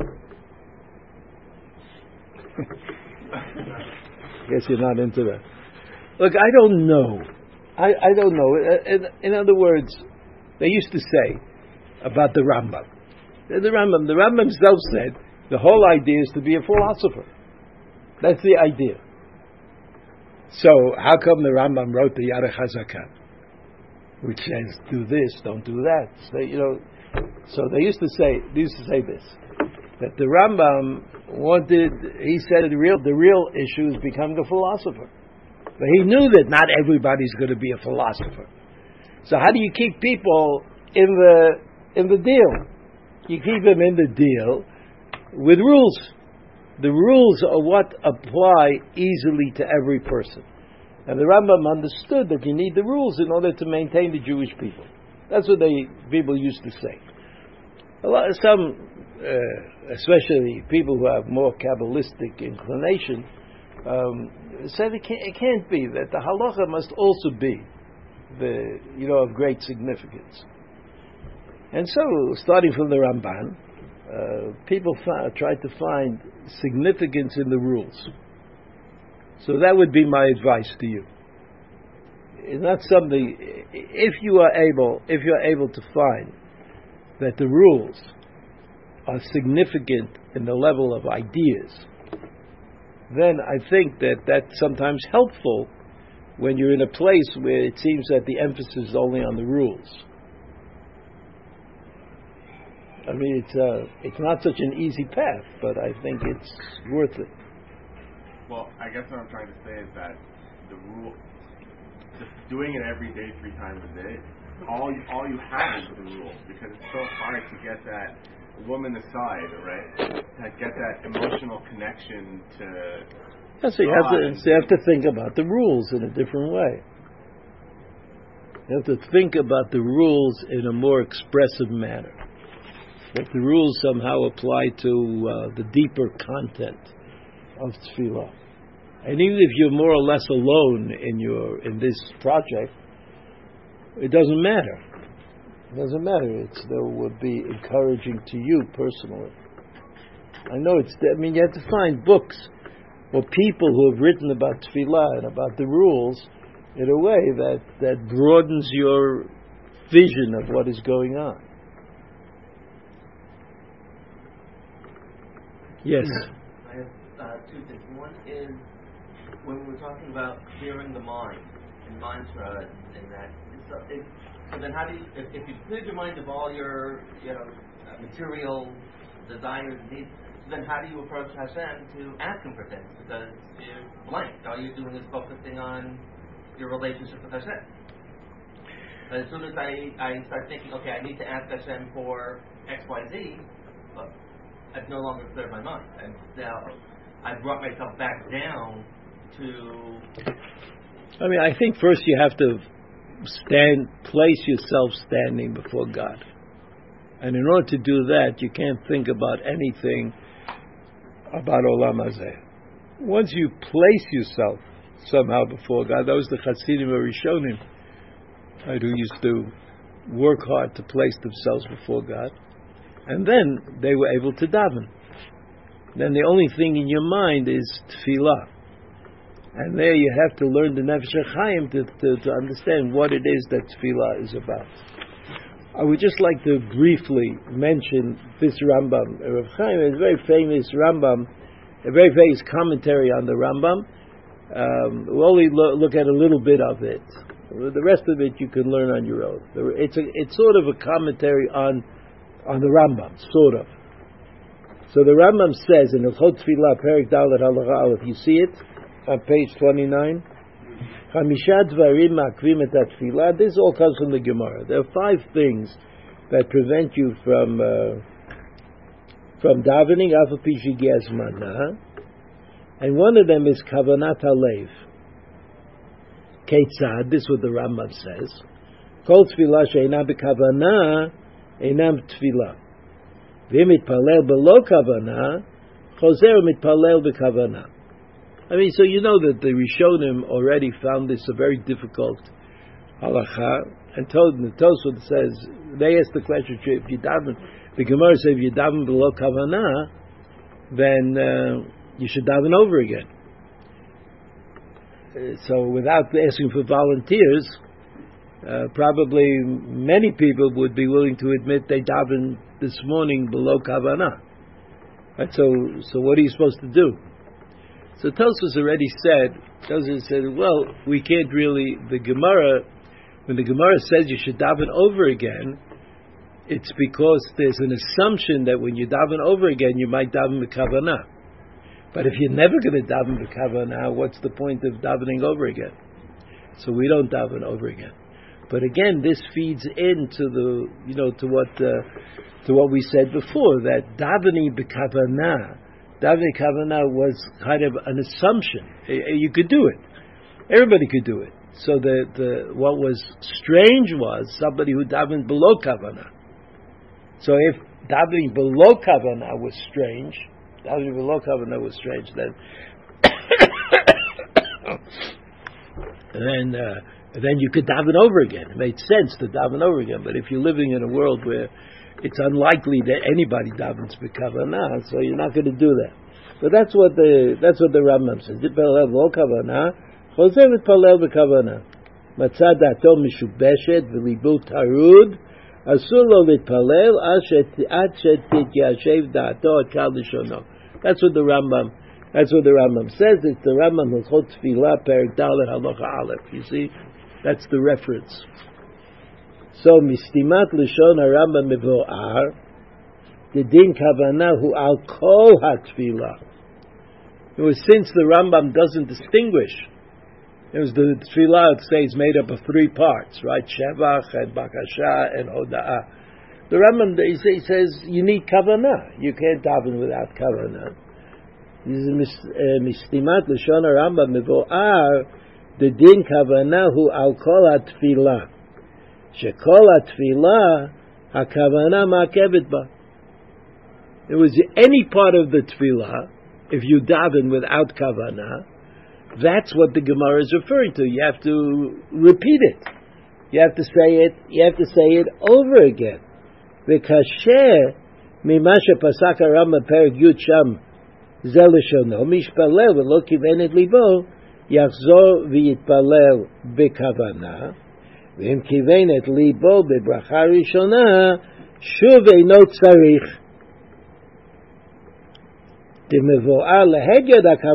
[SPEAKER 1] Guess you're not into that. Look, I don't know. I, I don't know. In, in other words, they used to say about the Rambam. The Rambam, the Rambam himself said the whole idea is to be a philosopher. That's the idea. So how come the Rambam wrote the Yarech HaZakan, which says do this, don't do that? So, you know, so they used to say, they used to say this, that the Rambam wanted, he said the real, the real issue is becoming a philosopher. But he knew that not everybody's going to be a philosopher. So how do you keep people in the in the deal? You keep them in the deal with rules. The rules are what apply easily to every person. And the Rambam understood that you need the rules in order to maintain the Jewish people. That's what they people used to say. A lot, some, uh, especially people who have more Kabbalistic inclination, um, said it can't, it can't be that the halacha must also be the, you know, of great significance. And so, starting from the Ramban, uh, people found, tried to find significance in the rules. So that would be my advice to you. It's not something, if you are able, if you are able to find that the rules are significant in the level of ideas, then I think that that's sometimes helpful when you're in a place where it seems that the emphasis is only on the rules. I mean, it's uh, it's not such an easy path, but I think it's worth it.
[SPEAKER 6] Well, I guess what I'm trying to say is that the rule, just doing it every day, three times a day, all you, all you have is the rule, because it's so hard to get that woman aside, right? To get that emotional connection to.
[SPEAKER 1] Yeah, so you have to, so you have to think about the rules in a different way. You have to think about the rules in a more expressive manner. That the rules somehow apply to uh, the deeper content of tefillah. And even if you're more or less alone in your in this project, it doesn't matter. It doesn't matter. It still would be encouraging to you personally. I know it's. I mean, you have to find books or people who have written about tefillah and about the rules in a way that, that broadens your vision of what is going on. Yes.
[SPEAKER 3] I have uh, two things. One is when we're talking about clearing the mind and mantra and that. So, it, so then, how do you? If, if you cleared your mind of all your, you know, uh, material desires and needs, then how do you approach Hashem to ask Him for things? Because you're blank. All you're doing is focusing on your relationship with Hashem. But as soon as I, I start thinking, okay, I need to ask Hashem for X, Y, Z, well, I've no longer cleared my mind. And now I've brought myself back down to.
[SPEAKER 1] I mean, I think first you have to stand, place yourself standing before God. And in order to do that, you can't think about anything about Olam Hazeh. Once you place yourself somehow before God, those the Chassidim Rishonim, right, who used to work hard to place themselves before God, and then they were able to daven. Then the only thing in your mind is tefillah. And there you have to learn the Nefesh HaChaim to, to, to understand what it is that tefillah is about. I would just like to briefly mention this Rambam. Rav Chaim is a very famous Rambam, a very famous commentary on the Rambam. Um, we'll only lo- look at a little bit of it. The rest of it you can learn on your own. It's a, it's sort of a commentary on on the Rambam, sort of. So the Rambam says in Hilchot Tefillah, Perek Dalet Halacha Aleph, you see it on page twenty-nine. Chamisha Dvarim Makvim Et HaTefillah. This all comes from the Gemara. There are five things that prevent you from uh, from davening Af Pi Shehigia Zmana, and one of them is Kavanat Halev. Keitzad, this is what the Rambam says. Kol Tefillah she'eina b'Kavanah einam Tefillah. V'im mitpalel b'lo Kavanah, chozer mitpalel b'Kavanah. I mean, so you know that the Rishonim already found this a very difficult halacha, and told the Tosfot says, they asked the question, if you daven, the Gemara says, if you daven below kavanah, then uh, you should daven over again. Uh, so without asking for volunteers, uh, probably many people would be willing to admit they davened this morning below kavanah. Right, so, so what are you supposed to do? So Tosfos already said, Tosfos said, well, we can't really, the Gemara, when the Gemara says you should daven over again, it's because there's an assumption that when you daven over again, you might daven b'kavanah. But if you're never going to daven b'kavanah, what's the point of davening over again? So we don't daven over again. But again, this feeds into the, you know, to what, uh, to what we said before, that davening b'kavanah, davening kavanah was kind of an assumption. You could do it. Everybody could do it. So the, the what was strange was somebody who davened below kavanah. So if davening below kavanah was strange, davening below kavanah was strange, then then uh, then you could daven over again. It made sense to daven over again. But if you're living in a world where it's unlikely that anybody davens b'kavanah, so you're not going to do that. So that's what the that's what the Rambam says. Palel lo kavana, chozer v'palel v'kavana. Matzah dato mishubeshet v'libu tarud, asur lo v'palel ad shetityashev dato kal lishono. That's what the Rambam. That's what the Rambam says. It's the Rambam Hilchot Tefillah Perek Dalet Halacha Aleph. You see, that's the reference. So mistimat lishon harambam mevoar, the din kavana hu al kol hatfilah. It was since the Rambam doesn't distinguish. It was the tefillah, it says, made up of three parts, right? Shevach and bakasha and hoda'ah. The Rambam, he says, you need kavana. You can't daven without kavana. This is mistimat l'shon harambam mevoar, the din kavana hu al kol hatfilah. Shekol hatfilah hakavana ma'akevet ba. It was any part of the tefillah. If you daven without kavanah, that's what the Gemara is referring to. You have to repeat it. You have to say it. You have to say it over again. V'kasher mimasha pasak harambam perek yud sham zelishono mishpalel v'lo kivenet libo yachzor v'yitpalel b'kavanah v'im kivenet libo b'bracha rishona shuv eino tzarich. Tzarich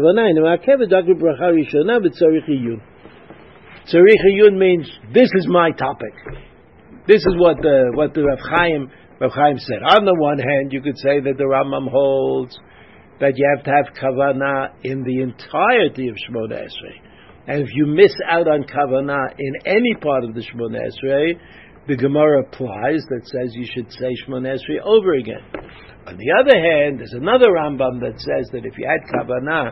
[SPEAKER 1] Iyun means this is my topic. This is what the what the Rav Chaim Rav Chaim said. On the one hand, you could say that the Rambam holds that you have to have kavanah in the entirety of Shemona Esrei, and if you miss out on kavanah in any part of the Shemona Esrei, the Gemara applies that says you should say Shemona Esrei over again. On the other hand, there's another Rambam that says that if you had kavanah,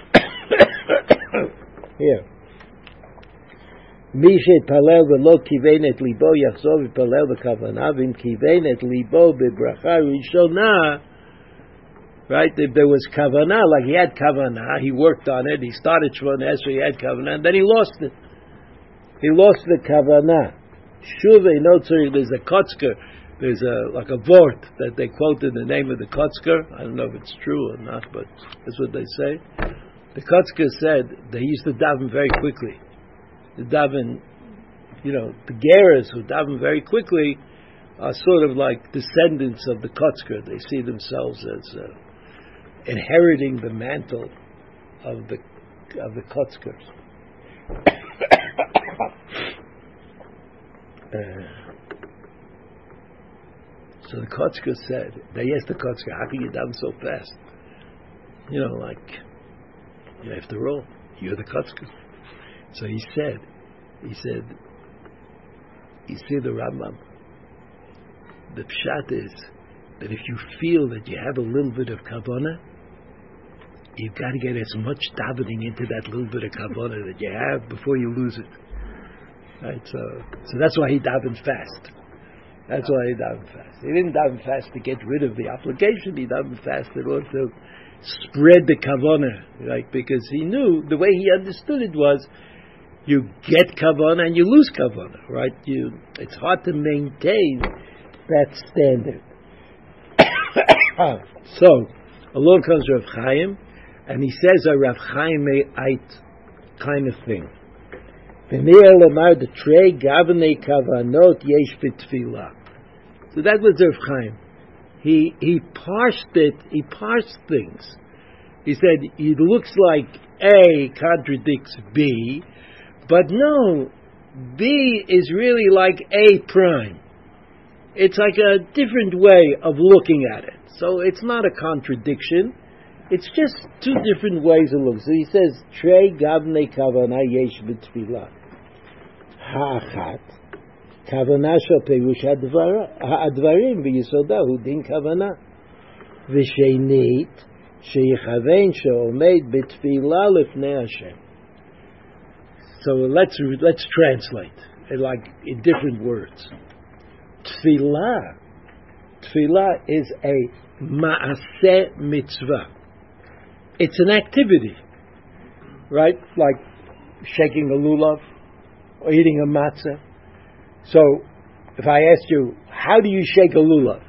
[SPEAKER 1] here, Mishet palel v'lo kivenet libo yachzor v'palel v'kavanah v'im kivenet libo b'bracha rishona. Right? If there was kavanah, like he had kavanah, he worked on it, he started Shemona Esrei, he had kavanah, and then he lost it. He lost the kavanah. Shuv eino tzarich, there's a kotzker. There's a like a vort that they quoted the name of the Kotzker. I don't know if it's true or not, but that's what they say. The Kotzker said they used to daven very quickly. The daven, you know, the Geras who daven very quickly are sort of like descendants of the Kotzker. They see themselves as uh, inheriting the mantle of the of the Kotzkers. uh, So the Kotzker said, they asked the Kotzker, how can you daven so fast? You know, like, you know, after all, you're the Kotzker. So he said, he said, you see the Rambam, the pshat is that if you feel that you have a little bit of kavanah, you've got to get as much davening into that little bit of kavanah that you have before you lose it. Right? So, so that's why he davened fast. That's why he davened fast. He didn't daven fast to get rid of the obligation. He davened fast in order to spread the kavanah, right? Because he knew the way he understood it was, you get kavanah and you lose kavanah, right? You, it's hard to maintain that standard. So, along comes Rav Chaim, and he says a Rav Chaim ait kind of thing. The trei gavnei kavanot yesh b'tfilah. So that was Rav Chaim. He he parsed it. He parsed things. He said it looks like A contradicts B, but no, B is really like A prime. It's like a different way of looking at it. So it's not a contradiction. It's just two different ways of looking. So he says, Trei gavnei kavanah yesh b'tfilah. Ha'achat kavanah shel perush ha'advarim v'yisoda hu din kavanah. V'sheinit sheyichavein she'omed b'tfilah lifnei Hashem. So let's let's translate it like in different words. Tfilah, tfilah is a ma'aseh mitzvah. It's an activity, right? Like shaking a lulav or eating a matzah. So, if I asked you, how do you shake a lulav?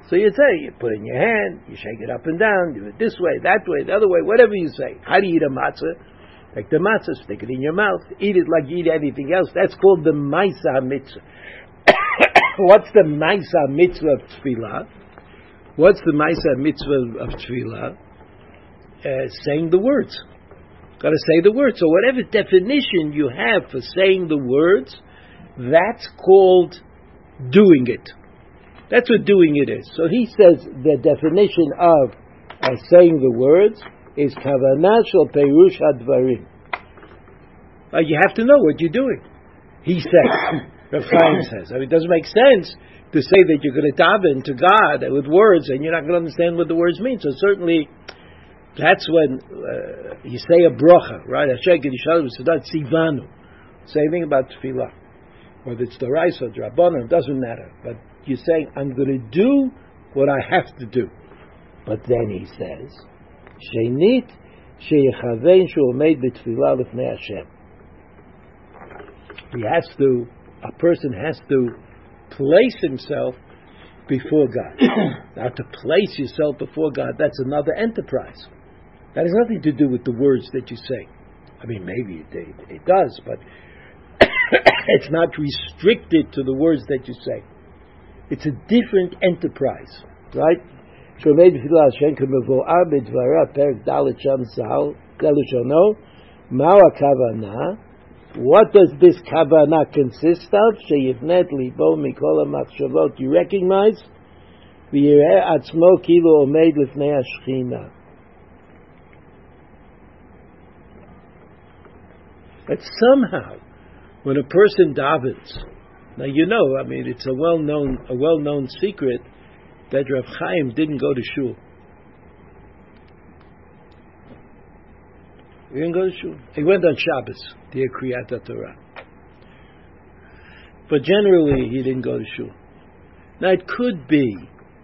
[SPEAKER 1] So you say, you put it in your hand, you shake it up and down, do it this way, that way, the other way, whatever you say. How do you eat a matzah? Take the matzah, stick it in your mouth, eat it like you eat anything else. That's called the Maisa Mitzvah. What's the Maisa Mitzvah of Tefillah? What's the Maisa Mitzvah of Tefillah? Uh, saying the words. Got to say the words. So whatever definition you have for saying the words, that's called doing it. That's what doing it is. So he says the definition of uh, saying the words is kavanah shel perush hadvarim. Uh, you have to know what you're doing. He says, Rav Chaim says. I mean, it doesn't make sense to say that you're going to daven to God with words and you're not going to understand what the words mean. So certainly, that's when uh, you say a bracha, right? Hashem Yishalu Sadat Sivanu. Same thing about tefillah. Whether it's the rice or the rabbanon, it doesn't matter. But you're saying, I'm going to do what I have to do. But then he says, Shenit sheyechavein she'omeid b'tefillah lifnei Hashem. He has to, a person has to place himself before God. Now, to place yourself before God, that's another enterprise. That has nothing to do with the words that you say. I mean, maybe it, it, it does, but it's not restricted to the words that you say. It's a different enterprise, right? What does this kavanah consist of? Sheyivnet libo mikol hamachshavot. You recognize? V'yireh atzmo kilo omeid lifnei hashchina. But somehow, when a person davens, now you know, I mean, it's a well-known, a well-known secret that Rav Chaim didn't go to shul. He didn't go to shul. He went on Shabbos, the Kriyat Torah. But generally, he didn't go to shul. Now, it could be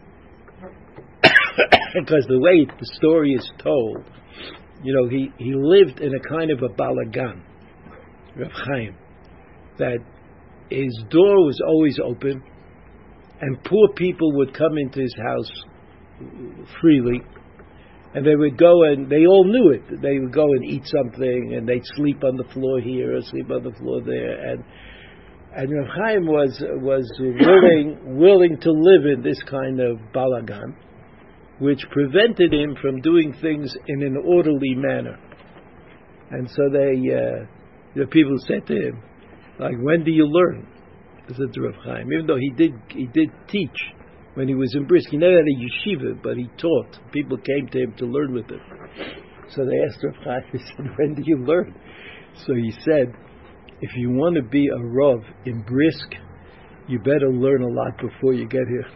[SPEAKER 1] because the way the story is told, you know, he, he lived in a kind of a balagan, Rav Chaim, that his door was always open, and poor people would come into his house freely, and they would go and they all knew it. They would go and eat something, and they'd sleep on the floor here or sleep on the floor there, and and Rav Chaim was was willing willing to live in this kind of balagan, which prevented him from doing things in an orderly manner. And so they, uh, the people said to him, like, when do you learn? They said to Rav Chaim, even though he did he did teach when he was in Brisk. He never had a yeshiva, but he taught. People came to him to learn with him. So they asked Rav Chaim, he said, when do you learn? So he said, if you want to be a Rav in Brisk, you better learn a lot before you get here.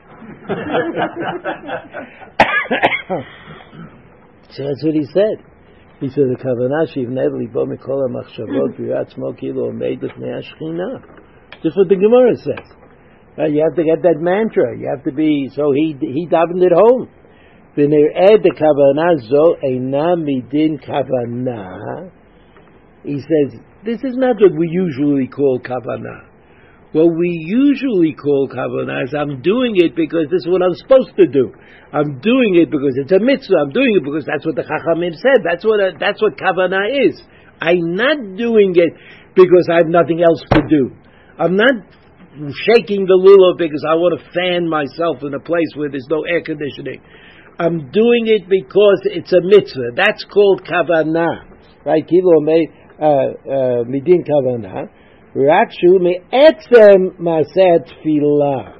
[SPEAKER 1] So that's what he said. He said, the kavanah shivnei libo mikol hamachshavot v'yatzmo kilo omeid lifnei hashchina. Just what the Gemara says. Uh, you have to get that mantra. You have to be, so he he davened at home. V'nir'eh de kavanah zo eina midin kavanah. He says, this is not what we usually call kavanah. What we usually call kavanah is I'm doing it because this is what I'm supposed to do. I'm doing it because it's a mitzvah. I'm doing it because that's what the Chachamim said. That's what a, that's what kavanah is. I'm not doing it because I have nothing else to do. I'm not shaking the lulav because I want to fan myself in a place where there's no air conditioning. I'm doing it because it's a mitzvah. That's called kavanah, right? Kilo midin kavanah. Rakshu me'etzem maseh tefillah.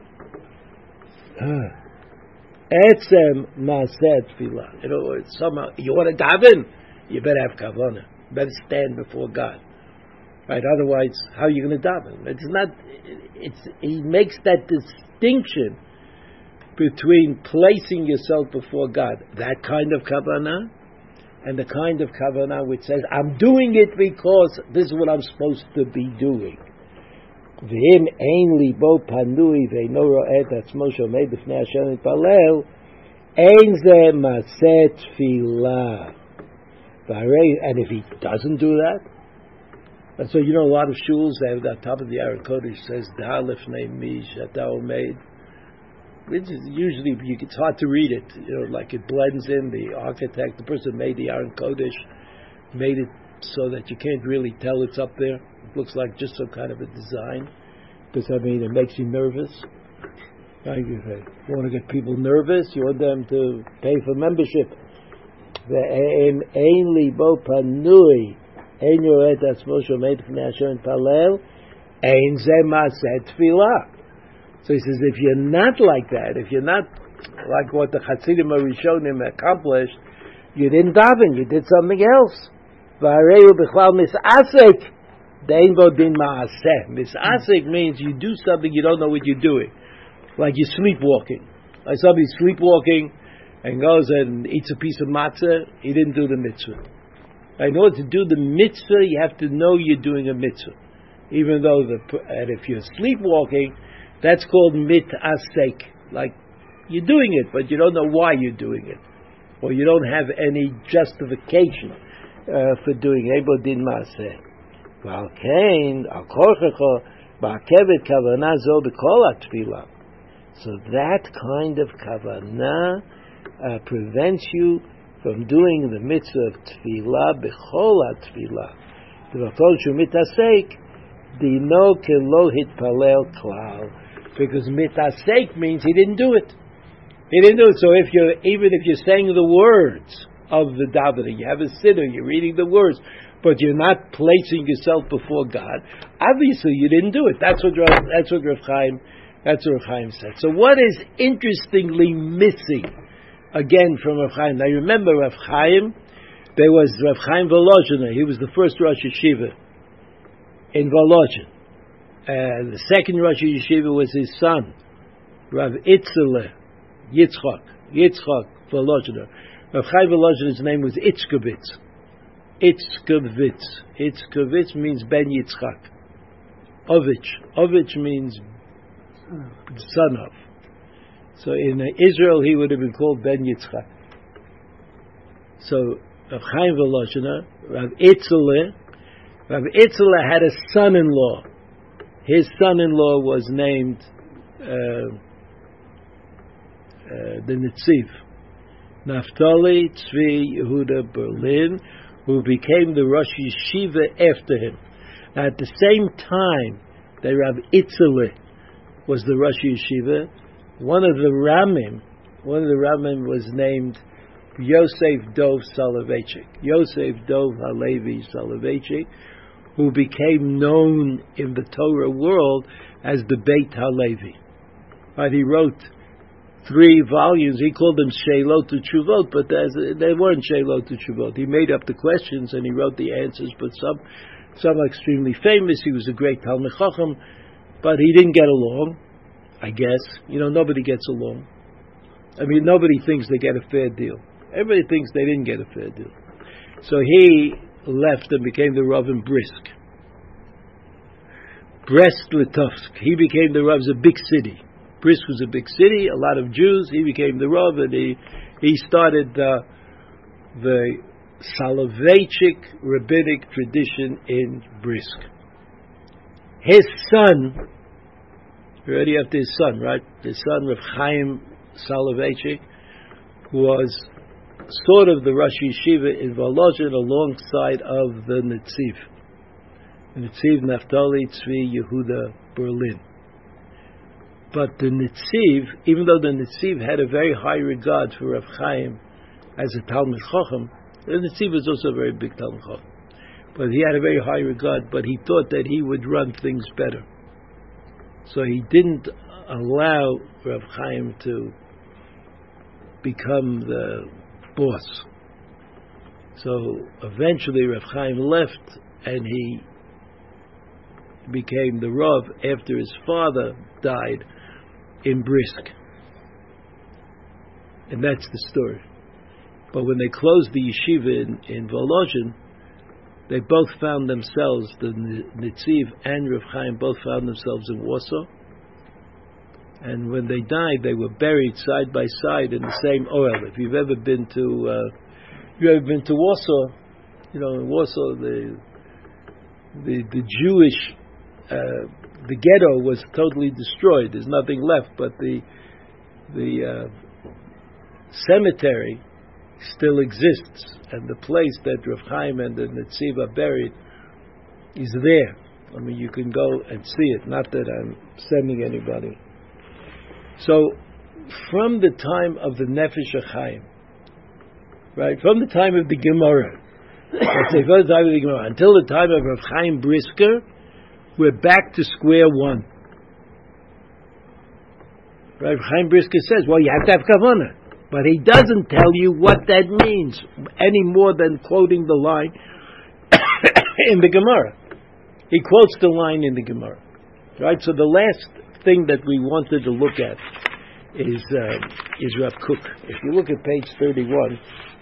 [SPEAKER 1] Etzem maseh tefillah. You know, somehow you want to daven, you better have kavanah. You better stand before God. Right? Otherwise, how are you going to daven? It's not. It's he makes that distinction between placing yourself before God, that kind of kavanah, and the kind of kavanah which says, I'm doing it because this is what I'm supposed to be doing. V'im ein libo panui ve'no ro'eh atzmo shomei b'fnei Hashem yitpalel, ein ze maseh tefillah. And if he doesn't do that, and so you know a lot of shuls, they have that top of the Aron Kodesh says, Da lifnei mi shata omeid. which is usually you, it's hard to read it. You know, like it blends in. The architect, the person who made the Aron Kodesh, made it so that you can't really tell it's up there. It looks like just some kind of a design. Because I mean, it makes you nervous. You want to get people nervous. You want them to pay for membership. ואין ליבו פנוי, אין יורד את עצמו שעומד לפני השם מתפלל, אין זה מעשה תפילה. So he says, if you're not like that, if you're not like what the Chassidim Arishonim accomplished, you didn't daven, you did something else. והרי הוא בכלל מסעסק, דאין בו דין מעשה. מסעסק means you do something you don't know what you're doing. Like you're sleepwalking. Like somebody's sleepwalking and goes and eats a piece of matzah, he didn't do the mitzvah. In order to do the mitzvah, you have to know you're doing a mitzvah. Even though, the and if you're sleepwalking, that's called mit-asek. Like, you're doing it, but you don't know why you're doing it. Or you don't have any justification uh, for doing it. Ebo din maaseh. V'al kein, al korchecho, ba'akevet kavanah zo b'kol ha'tfilah. So that kind of kavanah uh, prevents you from doing the mitzvah of tefillah b'chol ha'tfilah. V'atol shu mitasek dino kelo hitpalel klal, because mitasek means he didn't do it. He didn't do it. So if you're even if you're saying the words of the davening, you have a siddur, you're reading the words, but you're not placing yourself before God, obviously you didn't do it. That's what that's what Rav Chaim that's what Rav Chaim said. So what is interestingly missing again from Rav Chaim? Now remember Rav Chaim, there was Rav Chaim Volozhiner. He was the first Rosh Yeshiva in Volozhin. Uh, the second Rosh Yeshiva was his son, Rav Itzele Yitzchak, Yitzchak Volozhiner. Rav Chaim Volozhiner's name was Itzkovitz. Itzkovitz. Itzkovitz means Ben Yitzchak. Ovich. Ovich means son of. So in uh, Israel he would have been called Ben Yitzchak. So Rav Chaim Volozhiner, Rav Itzele, Rav Itzele had a son-in-law. His son-in-law was named uh, uh, the Netziv, Naftali Tzvi Yehuda Berlin, who became the Rosh Yeshiva after him. Now, at the same time that Rav Itzele was the Rosh Yeshiva, one of the Ramim, one of the Ramim was named Yosef Dov Soloveitchik, Yosef Dov Halevi Soloveitchik, who became known in the Torah world as the Beit Halevi. Right, he wrote three volumes. He called them Sheilot Utshuvot, but they weren't Sheilot Utshuvot. He made up the questions and he wrote the answers, but some some are extremely famous. He was a great Talmid Chacham, but he didn't get along, I guess. You know, nobody gets along. I mean, nobody thinks they get a fair deal. Everybody thinks they didn't get a fair deal. So he left and became the Rav in Brisk. Brest-Litovsk. He became the Rav. It was a big city. Brisk was a big city, a lot of Jews. He became the Rav, and he, he started uh, the Soloveitchik rabbinic tradition in Brisk. His son, already after his son, right? His son, Rav Chaim Soloveitchik, was sort of the Rosh Yeshiva in Volozhin alongside of the Netziv. The Netziv Naftali Tzvi Yehuda Berlin. But the Netziv, even though the Netziv had a very high regard for Rav Chaim as a Talmid Chacham, the Netziv was also a very big Talmid Chacham. But he had a very high regard, but he thought that he would run things better. So he didn't allow Rav Chaim to become the boss. So eventually Rav Chaim left and he became the Rav after his father died in Brisk. And that's the story. But when they closed the yeshiva in, in Volozhin, they both found themselves, the Netziv and Rav Chaim both found themselves in Warsaw. And when they died, they were buried side by side in the same oil. If you've ever been to, uh, if you've ever been to Warsaw, you know, in Warsaw, the the, the Jewish, uh, the ghetto was totally destroyed. There's nothing left, but the the uh, cemetery still exists, and the place that Rav Chaim and the Netziv are buried is there. I mean, you can go and see it. Not that I'm sending anybody. So, from the time of the Nefesh HaChaim, right, from the time of the Gemara, let's say from the time of the Gemara until the time of Rav Chaim Brisker, we're back to square one. Rav Chaim Brisker says, well, you have to have kavanah. But he doesn't tell you what that means any more than quoting the line in the Gemara. He quotes the line in the Gemara. Right? So the last thing that we wanted to look at is uh, is Rav Kook. If you look at page thirty-one,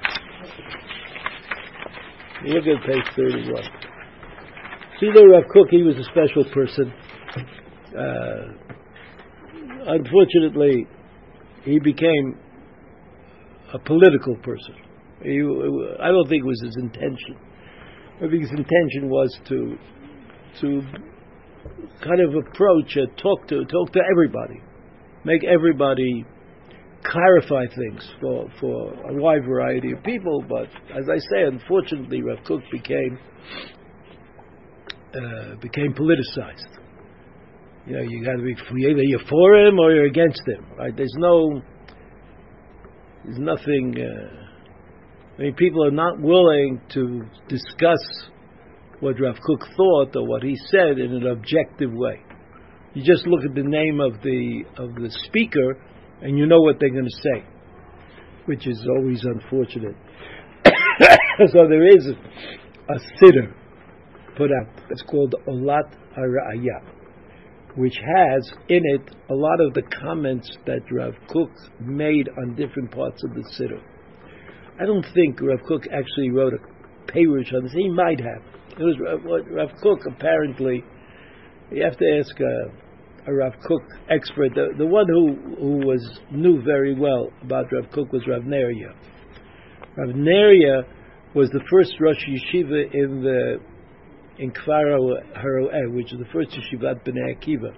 [SPEAKER 1] you look at page thirty-one. See there, Rav Kook, he was a special person. Uh, unfortunately, he became a political person. He, I don't think it was his intention. I think his intention was to to kind of approach and talk to talk to everybody, make everybody clarify things for for a wide variety of people. But as I say, unfortunately, Rav Kook became uh, became politicized. You know, you got to be either you're for him or you're against him. Right? There's no There's nothing. Uh, I mean, people are not willing to discuss what Rav Kook thought or what he said in an objective way. You just look at the name of the of the speaker, and you know what they're going to say, which is always unfortunate. So there is a, a siddur put out. It's called Olat HaRa'aya, which has in it a lot of the comments that Rav Kook made on different parts of the siddur. I don't think Rav Kook actually wrote a perush on this. He might have. It was Rav, Rav Kook apparently. You have to ask a, a Rav Kook expert. The, the one who who was knew very well about Rav Kook was Rav Neria. Rav Neria was the first Rosh Yeshiva in the in Kfar HaRoeh, which is the first yeshiva at Bnei Akiva.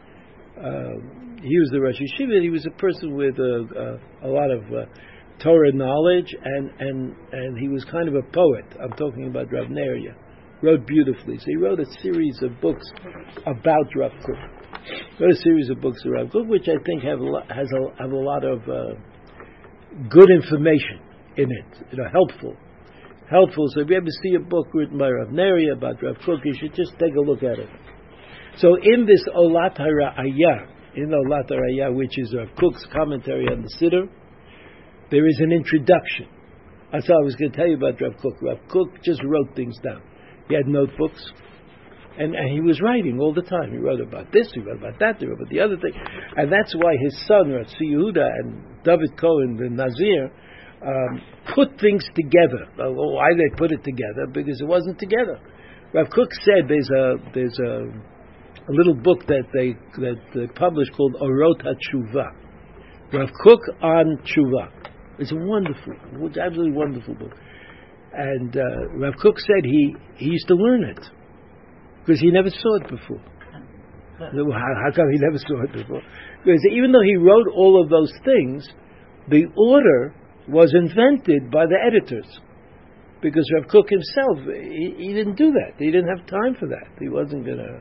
[SPEAKER 1] Um, he was the Rosh Yeshiva. He was a person with a, a, a lot of uh, Torah knowledge, and, and, and he was kind of a poet. I'm talking about Rav Neria. Wrote beautifully. So he wrote a series of books about Rav Kook. Wrote a series of books about Rav Kook, which I think have a lot, has a, have a lot of uh, good information in it. You know, helpful. Helpful. So if you ever see a book written by Rav Neria about Rav Kook, you should just take a look at it. So in this Olat HaRa'aya, in Olat HaRa'aya, which is Rav Kook's commentary on the Siddur, there is an introduction. That's all I was going to tell you about Rav Kook. Rav Kook just wrote things down. He had notebooks, and, and he was writing all the time. He wrote about this, he wrote about that, he wrote about the other thing. And that's why his son, Ratzi Yehuda, and David Cohen, the Nazir, um, put things together. Well, why they put it together? Because it wasn't together. Rav Kook said there's a there's a, a little book that they that they published called Orot HaTshuva. Rav Kook on Tshuva. It's a wonderful, it's absolutely wonderful book. And uh, Rav Kook said he, he used to learn it because he never saw it before. How, how come he never saw it before? Because even though he wrote all of those things, the order was invented by the editors. Because Rav Kook himself, he, he didn't do that. He didn't have time for that. He wasn't going to...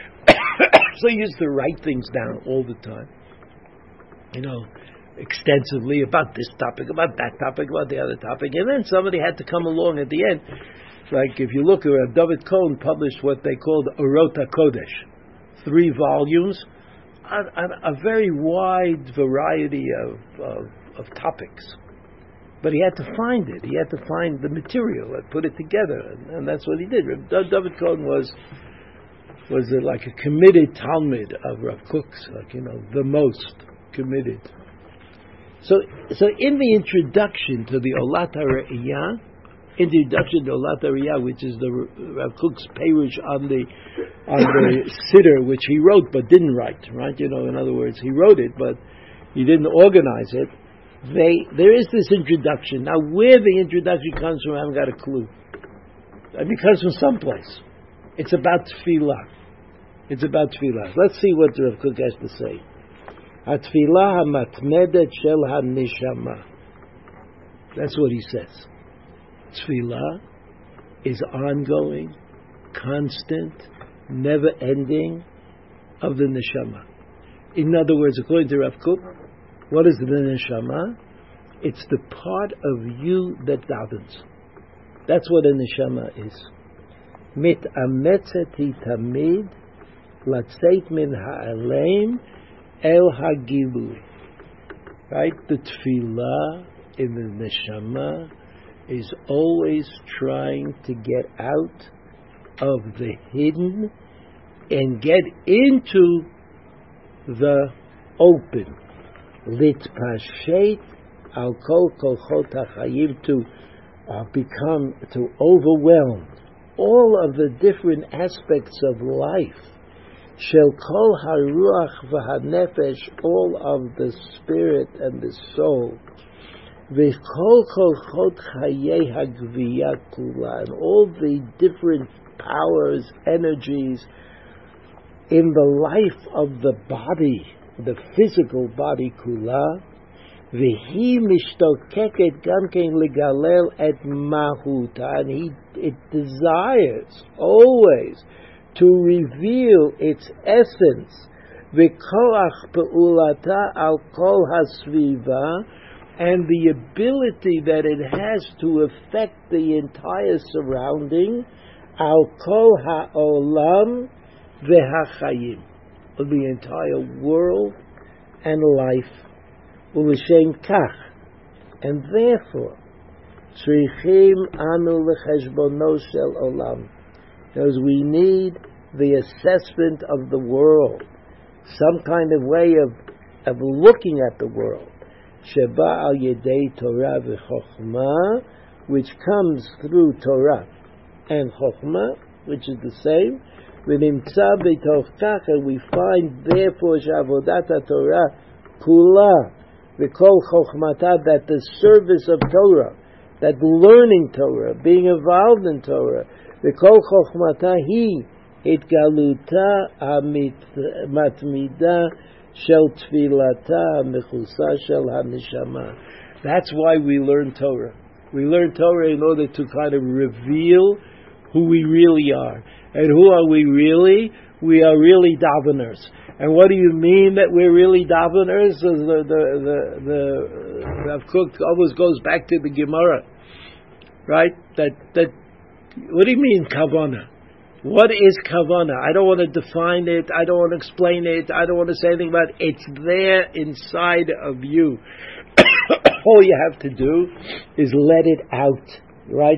[SPEAKER 1] So he used to write things down all the time. You know, extensively about this topic, about that topic, about the other topic. And then somebody had to come along at the end. Like if you look at David Cohen published what they called Orot HaKodesh. Three volumes on, on a very wide variety of, of, of topics. But he had to find it. He had to find the material and put it together. And, and that's what he did. David Cohen was was a, like a committed Talmud of Rav Kook's, like, you know, the most committed. So, so in the introduction to the Olat HaRa'aya, introduction to Olat HaRa'aya, which is the Rav Kook's perush on the on the siddur, which he wrote but didn't write, right? You know, in other words, he wrote it but he didn't organize it. They there is this introduction. Now, where the introduction comes from, I haven't got a clue. I mean, it comes from someplace. It's about tefillah. It's about tefillah. Let's see what Rav Kook has to say. התפילה המתמדת של הנשמה. That's what he says. Tefillah is ongoing, constant, never-ending of the neshama. In other words, according to Rav Kook, what is the neshama? It's the part of you that davens. That's what a neshama is. מתאמצת היא תמיד לצאת מן העלם אל הגילוי. Right? The tefillah in the neshama is always trying to get out of the hidden and get into the open. Litpashet al kol kolchot hachayim, to uh, become, to overwhelm all of the different aspects of life. Shel kol haruach v'hanefesh, all of the spirit and the soul. V'kol kolchot chayei hagviya kula, and all the different powers, energies in the life of the body, the physical body kula. V'hi mishtokeket gamkein legalel et mahuta, and he it desires always to reveal its essence. V'koach pe'ulata al kol hasviva, and the ability that it has to affect the entire surrounding, al kol ha'olam v'hachayim, the entire world and life. U'l'shem kach, and therefore, tzrichim anu l'cheshbono shel olam, because we need the assessment of the world, some kind of way of of looking at the world. Sheba al yedei Torah v'chokhmah, which comes through Torah and Chokhmah, which is the same. V'nimtza b'toch kach, and we find therefore sh'avodat Torah kula v'kol chokhmata, that the service of Torah, that learning Torah, being involved in Torah, v'kol chokhmata hi itgaluta matmida shel tfilata mechusa shel haneshama. That's why we learn Torah. We learn Torah in order to kind of reveal who we really are. And who are we really? We are really daveners. And what do you mean that we're really daveners? The the the, the Rav Kook always goes back to the Gemara, right? That that what do you mean kavanah? What is kavanah? I don't want to define it. I don't want to explain it. I don't want to say anything about it. It's there inside of you. All you have to do is let it out. Right?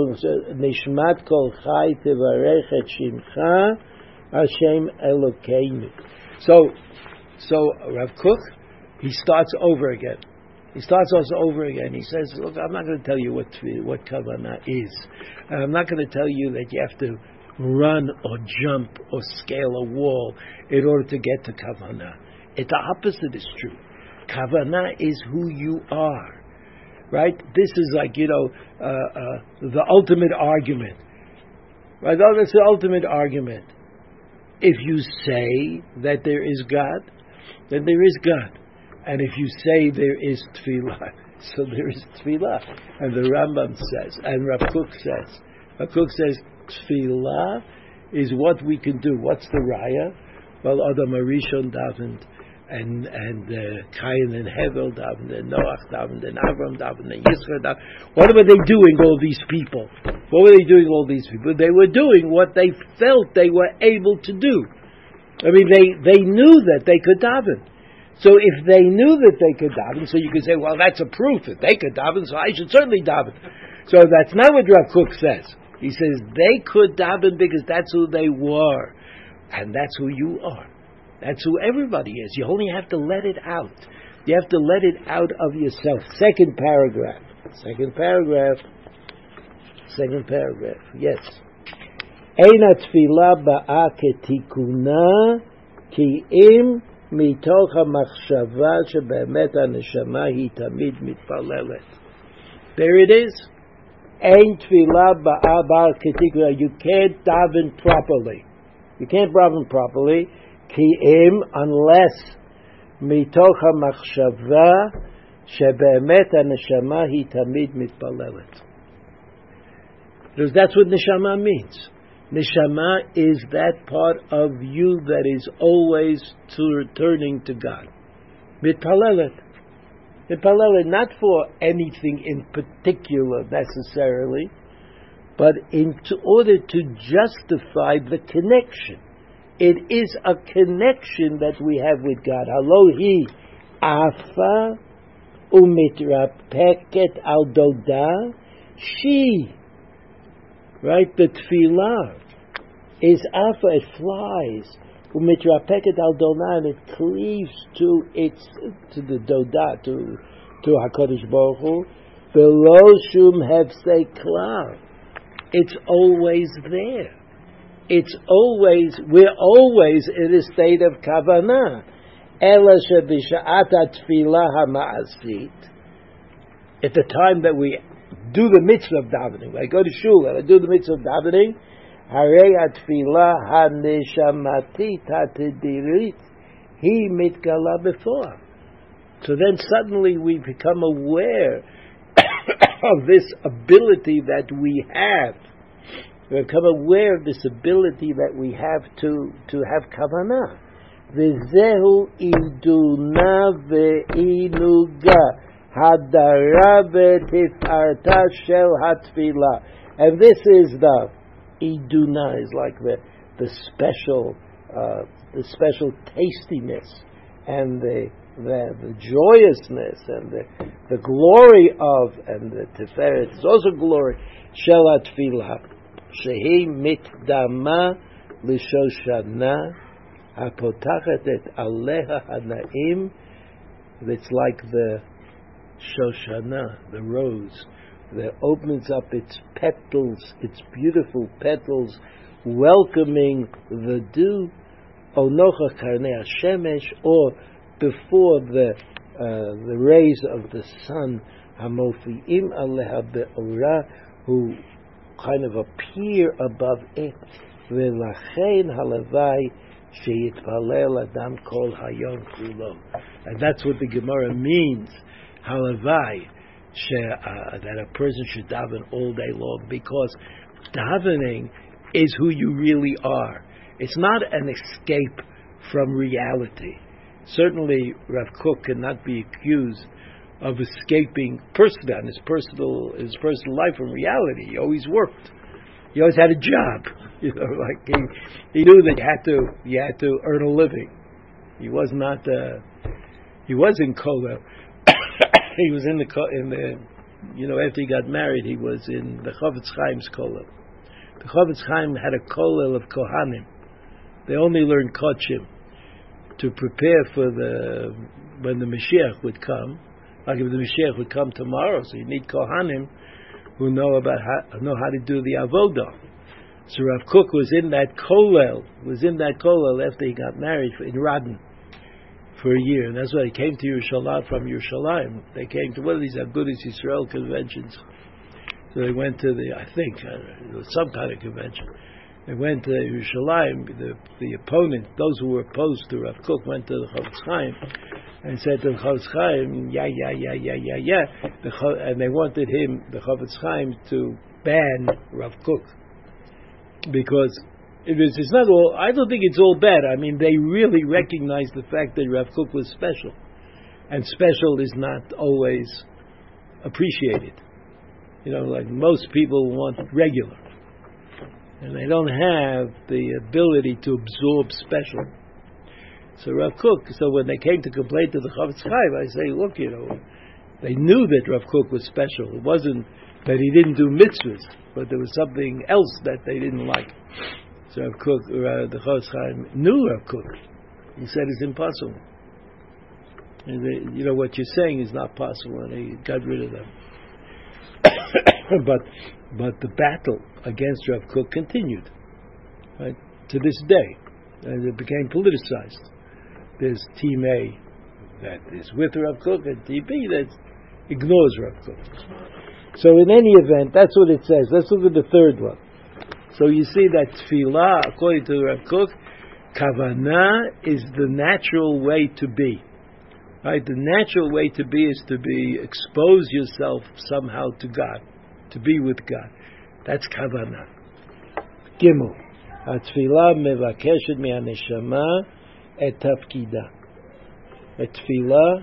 [SPEAKER 1] Nishmat kol chai tevarech et shimcha Hashem Elokeinu. So, so Rav Kook, he starts over again. He starts us over again. He says, look, I'm not going to tell you what what kavanah is. I'm not going to tell you that you have to run or jump or scale a wall in order to get to kavanah. It, the opposite is true. Kavanah is who you are. Right? This is like, you know, uh, uh, the ultimate argument. Right? Oh, that's the ultimate argument. If you say that there is God, then there is God. And if you say there is tefillah, so there is tefillah. And the Rambam says, and Rav Kook says, Rav Kook says, tefillah is what we can do. What's the raya? Well, Adam Arishon davened, and and uh, Cain and Hevel davened, and Noach davened, and Avram davened, and Yisro davened. What were they doing, all these people? What were they doing, all these people? They were doing what they felt they were able to do. I mean, they, they knew that they could daven. So if they knew that they could daven, so you could say, well, that's a proof that they could daven, so I should certainly daven. So that's not what Rav Kook says. He says they could daven because that's who they were. And that's who you are. That's who everybody is. You only have to let it out. You have to let it out of yourself. Second paragraph. Second paragraph. Second paragraph. Yes. Eina tefillah ba'a ketikuna ki im mitoch ha'machshava shebe'emet ha'neshama hi tamid mitpalelet. There it is. Ein tefillah ba'a ketikuna. You can't daven properly. You can't daven properly. Ki im, unless מתוך המחשבה שבאמת הנשמה היא תמיד מתפללת. Because that's what neshama means. Neshama is that part of you that is always to turning to God. Mitpalelet. Mitpalelet, not for anything in particular necessarily, but in order to justify the connection. It is a connection that we have with God. Alohi afa umitrapeket al doda. She, right? The tefillah is afa. It flies. Umitrapeket al doda, and it cleaves to its to the doda to to Hakadosh Baruch Hu. Velo shum hefsei klal. It's always there. It's always, we're always in a state of kavanah. Ela shebisha'at tefillah ha'ma'asit. At the time that we do the mitzvah of davening, I go to shul and I do the mitzvah of davening, harei tefillah ha'neshamatit ha'tedirit hi mitgala before. So then suddenly we become aware of this ability that we have. We become aware of this ability that we have to, to have kavanah. V'zehu iduna ve'inuga hadara v'tifarta shel hatfilah. And this is the iduna, is like the the special uh, the special tastiness and the the, the joyousness and the the glory of, and the tiferet is also glory shel hatfilah. Shehi mitdama l'shoshana hapotachet et aleha hanaim. It's like the shoshana, the rose, that opens up its petals, its beautiful petals, welcoming the dew. Onocha karnei hashemesh, or before the uh, the rays of the sun, hamofiim aleha be'ora, who kind of appear above it. V'lachein halavai sheyitpalel adam kol hayom kulo. And that's what the Gemara means. Halavai, uh, that a person should daven all day long, because davening is who you really are. It's not an escape from reality. Certainly, Rav Kook cannot be accused of escaping personally on his personal his personal life from reality. He always worked. He always had a job. You know, like he, he knew that you had to you had to earn a living. He was not. Uh, he was in kollel. He was in the in the. You know, after he got married, he was in the Chofetz Chaim's kollel. The Chofetz Chaim had a kollel of kohanim. They only learned kodshim to prepare for the when the Mashiach would come. Like if the Mashiach would come tomorrow, so you need Kohanim who know about how, know how to do the avodah. So Rav Kook was in that kollel, was in that kollel after he got married in Radin for a year, and that's why he came to Yerushalayim from Yerushalayim. They came to one of these Agudas Yisrael conventions. So they went to the, I think, uh, it was some kind of convention. They went to Yerushalayim. The the opponent, those who were opposed to Rav Kook, went to the Chofetz Chaim and said to the Chofetz Chaim, yeah, yeah, yeah, yeah, yeah, yeah. The, and they wanted him, the Chofetz Chaim, to ban Rav Kook. Because it was, it's not all, I don't think it's all bad. I mean, they really recognized the fact that Rav Kook was special. And special is not always appreciated. You know, like most people want regular. And they don't have the ability to absorb special. So Rav Kook, so when they came to complain to the Chofetz Chaim, I say, look, you know, they knew that Rav Kook was special. It wasn't that he didn't do mitzvahs, but there was something else that they didn't like. So Rav Kook, uh, the Chofetz Chaim knew Rav Kook. He said it's impossible. And they, you know, what you're saying is not possible, and he got rid of them. but but the battle against Rav Kook continued, right, to this day, and it became politicized. There's Team A that is with Rav Kook, and Team B that ignores Rav Kook. So in any event, that's what it says. Let's look at the third one. So you see that tefillah, according to Rav Kook, kavanah is the natural way to be. Right? The natural way to be is to be expose yourself somehow to God, to be with God. That's kavanah. Gimel. Atfilah mevakeshet me'aneshama et tafkida. A tefillah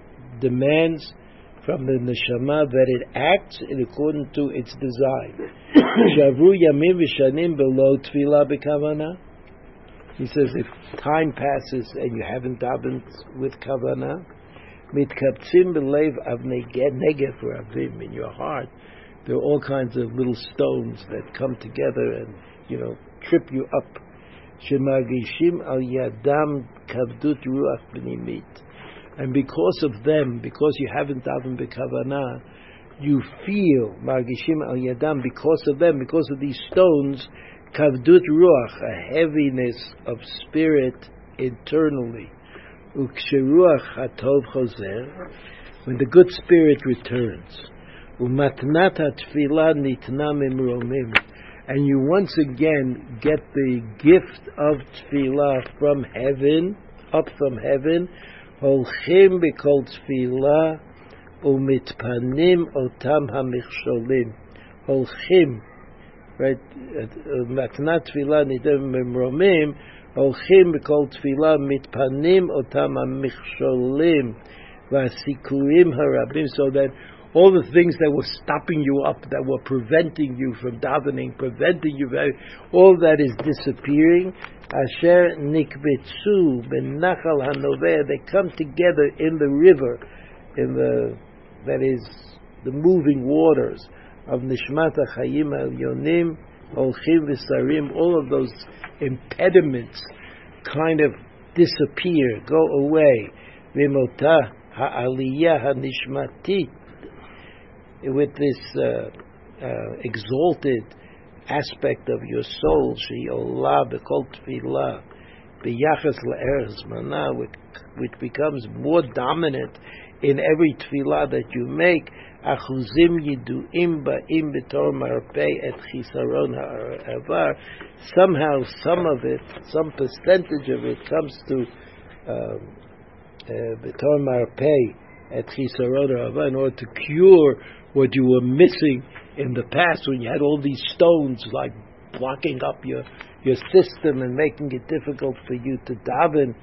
[SPEAKER 1] demands from the neshama that it acts in according to its design. Shavru yamim v'shanim below tefillah b'kavanah. He says if time passes and you haven't davened with kavanah, mitkaptzim b'leiv avnei negef ravim, in your heart there are all kinds of little stones that come together and, you know, trip you up. Shemagishim al yadam kavdut ruach b'nimit. And because of them, because you haven't davened b'kavanah, you feel margishim al yadam, because of them, because of these stones, kavdut ruach, a heaviness of spirit internally. Uksheruach hatov chozer, when the good spirit returns. Umatnat hatfilah nitna mimromim, and you once again get the gift of tefillah from heaven, up from heaven. Holchim b'kol tefillah umitpanim otam hamichsholim. Holchim, right? Matnat tefillah nidem memromim. Holchim b'kol tefillah mitpanim otam hamichsholim v'asikurim harabim. So that all the things that were stopping you up, that were preventing you from davening, preventing you, all that is disappearing. Asher nikbetzu ben nachal hanoveh, they come together in the river, in the, that is, the moving waters of Nishmat HaChayim Al-Yonim, Olchim V'Sarim. All of those impediments kind of disappear, go away. V'motah ha'aliyah ha'nishmatit, with this uh, uh, exalted aspect of your soul, she'olah b'kol tefillah b'yachas la'eres mana, which becomes more dominant in every tefillah that you make. Achuzim yiduim ba'im b'tor marpei et chisaron ha'avar. Somehow, some of it, some percentage of it, comes to b'tor marpei et chisaron ha'avar, in order to cure what you were missing in the past, when you had all these stones like blocking up your your system and making it difficult for you to daven.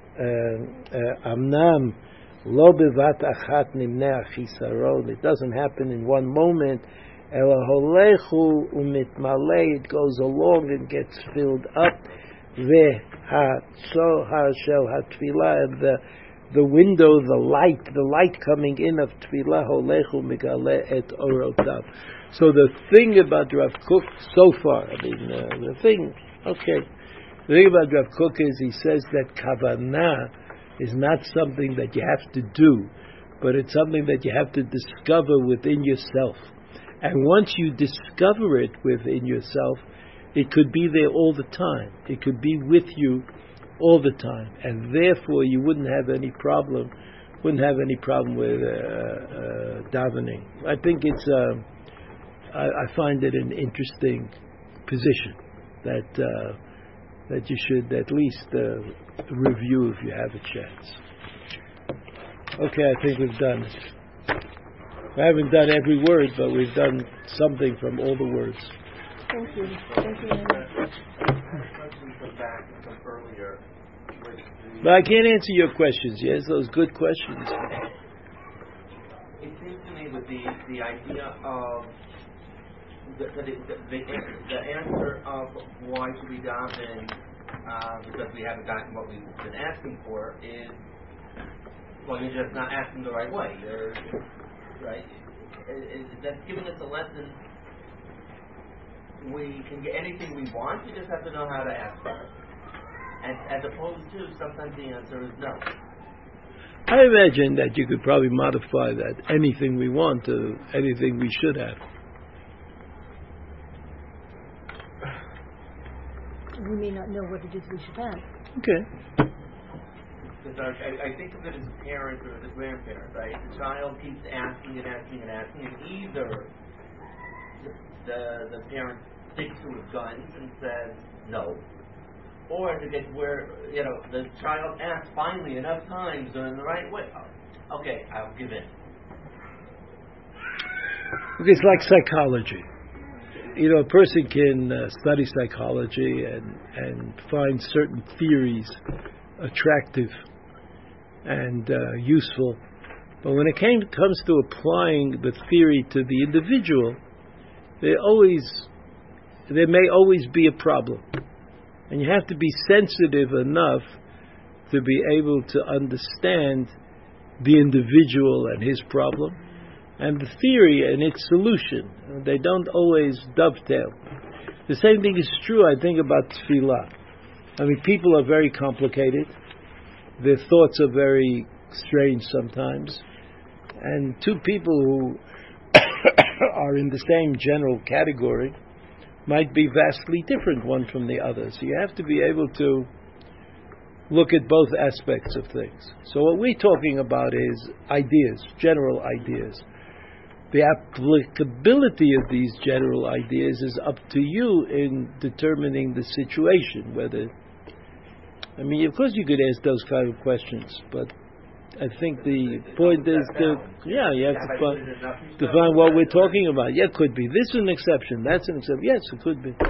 [SPEAKER 1] Amnam lo bevat achat nimnei achisaron. It doesn't happen in one moment. Ela holechu umitmalei. It goes along and gets filled up. Ve'hatzohar shel hatfilah, and the the window, the light, the light coming in of tefillah holechu megale et orotav. So the thing about Rav Kook so far, I mean, uh, the thing, okay, the thing about Rav Kook is he says that kavanah is not something that you have to do, but it's something that you have to discover within yourself. And once you discover it within yourself, it could be there all the time. It could be with you all the time, and therefore you wouldn't have any problem, wouldn't have any problem with uh, uh, davening. I think it's, uh, I, I find it an interesting position that uh, that you should at least uh, review if you have a chance. Okay, I think we've done it. I haven't done every word, but we've done something from all the words.
[SPEAKER 2] Thank you. Thank you very much.
[SPEAKER 1] But I can't answer your questions. Yes, those good questions.
[SPEAKER 3] It seems to me that the the idea of the the, the, the, the answer of why should we daven uh, because we haven't gotten what we've been asking for is, well, you're just not asking the right way. You're right. It, it, that's giving us a lesson. We can get anything we want. We just have to know how to ask for it. And as opposed to, sometimes the answer is no.
[SPEAKER 1] I imagine that you could probably modify that anything we want to anything we should have.
[SPEAKER 7] We may not know what it is we should have.
[SPEAKER 1] Okay.
[SPEAKER 3] Because I, I think of it as a parent or as a grandparent, right? The child keeps asking and asking and asking, and either the the parent sticks to his guns and says no, or to get where, you know, the child asks finally enough times or in the right way. Okay, I'll give in.
[SPEAKER 1] It's like psychology. You know, a person can uh, study psychology and, and find certain theories attractive and uh, useful. But when it came, comes to applying the theory to the individual, there always there may always be a problem. And you have to be sensitive enough to be able to understand the individual and his problem, and the theory and its solution. They don't always dovetail. The same thing is true, I think, about tefillah. I mean, people are very complicated. Their thoughts are very strange sometimes. And two people who are in the same general category might be vastly different one from the other. So you have to be able to look at both aspects of things. So what we're talking about is ideas, general ideas. The applicability of these general ideas is up to you in determining the situation. Whether, I mean, of course you could ask those kind of questions, but I think the point is to, yeah, you have to find, to find what we're talking about. Yeah, it could be. This is an exception. That's an exception. Yes, it could be.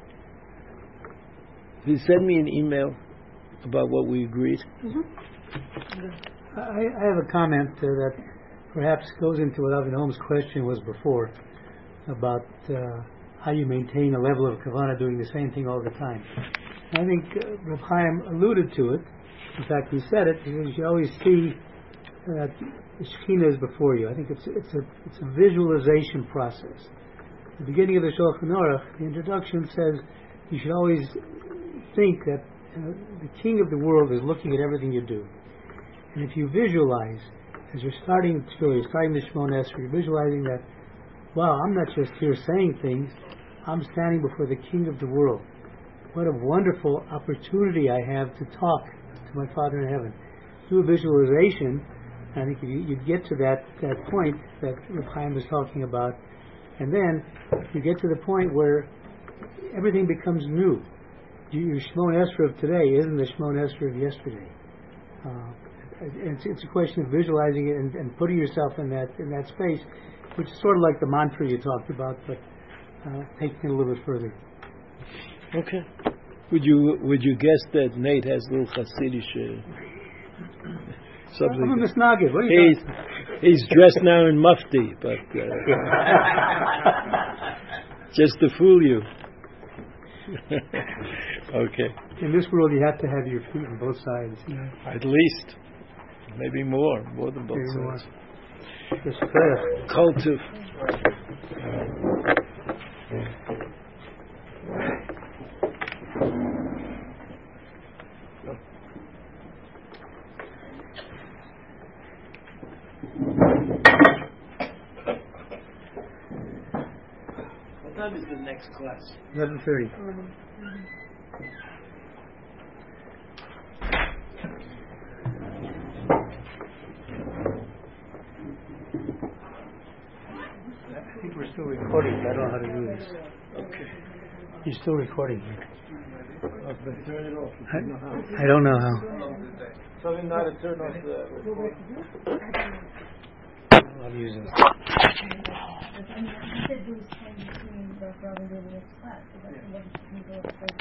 [SPEAKER 1] If you send me an email about what we agreed.
[SPEAKER 5] Mm-hmm. I, I have a comment uh, that perhaps goes into what Avi Holmes' question was before about uh, how you maintain a level of kavanah doing the same thing all the time. I think uh, Reb Chaim alluded to it. In fact, he said it because you always see that the Shekhinah is before you. I think it's it's a it's a visualization process. At the beginning of the Shulchan Aruch, the introduction says you should always think that uh, the King of the world is looking at everything you do, and if you visualize as you're starting to you're starting the Shemona Esrei, you're visualizing that, wow, I'm not just here saying things, I'm standing before the King of the world. What a wonderful opportunity I have to talk to my Father in heaven. Do a visualization, I think you, you'd get to that, that point that Reb Chaim was talking about, and then you get to the point where everything becomes new. Your Shemona Esrei of today isn't the Shemona Esrei of yesterday. Uh, it's, it's a question of visualizing it and, and putting yourself in that in that space, which is sort of like the mantra you talked about, but uh, taking it a little bit further.
[SPEAKER 1] Okay. Would you would you guess that Nate has a little Hasidic uh, something?
[SPEAKER 5] I'm a misnagid. What are you
[SPEAKER 1] he's, he's dressed now in mufti, but uh, just to fool you. Okay.
[SPEAKER 5] In this world, you have to have your feet on both sides. You know?
[SPEAKER 1] At least, maybe more, more than both
[SPEAKER 5] Maybe
[SPEAKER 1] sides.
[SPEAKER 5] Just prayer.
[SPEAKER 1] Cultive. What time is the next class?
[SPEAKER 5] eleven thirty. I think we're still recording. I don't know how to do this.
[SPEAKER 1] Okay.
[SPEAKER 5] You're still recording.
[SPEAKER 1] Okay, turn it off.
[SPEAKER 5] I,
[SPEAKER 1] You know how.
[SPEAKER 5] I don't know how.
[SPEAKER 1] Tell me not to turn off the recording.
[SPEAKER 5] I'm using it.
[SPEAKER 7] You said he was trying to see the brother in the next class, so that's what you can go upstairs.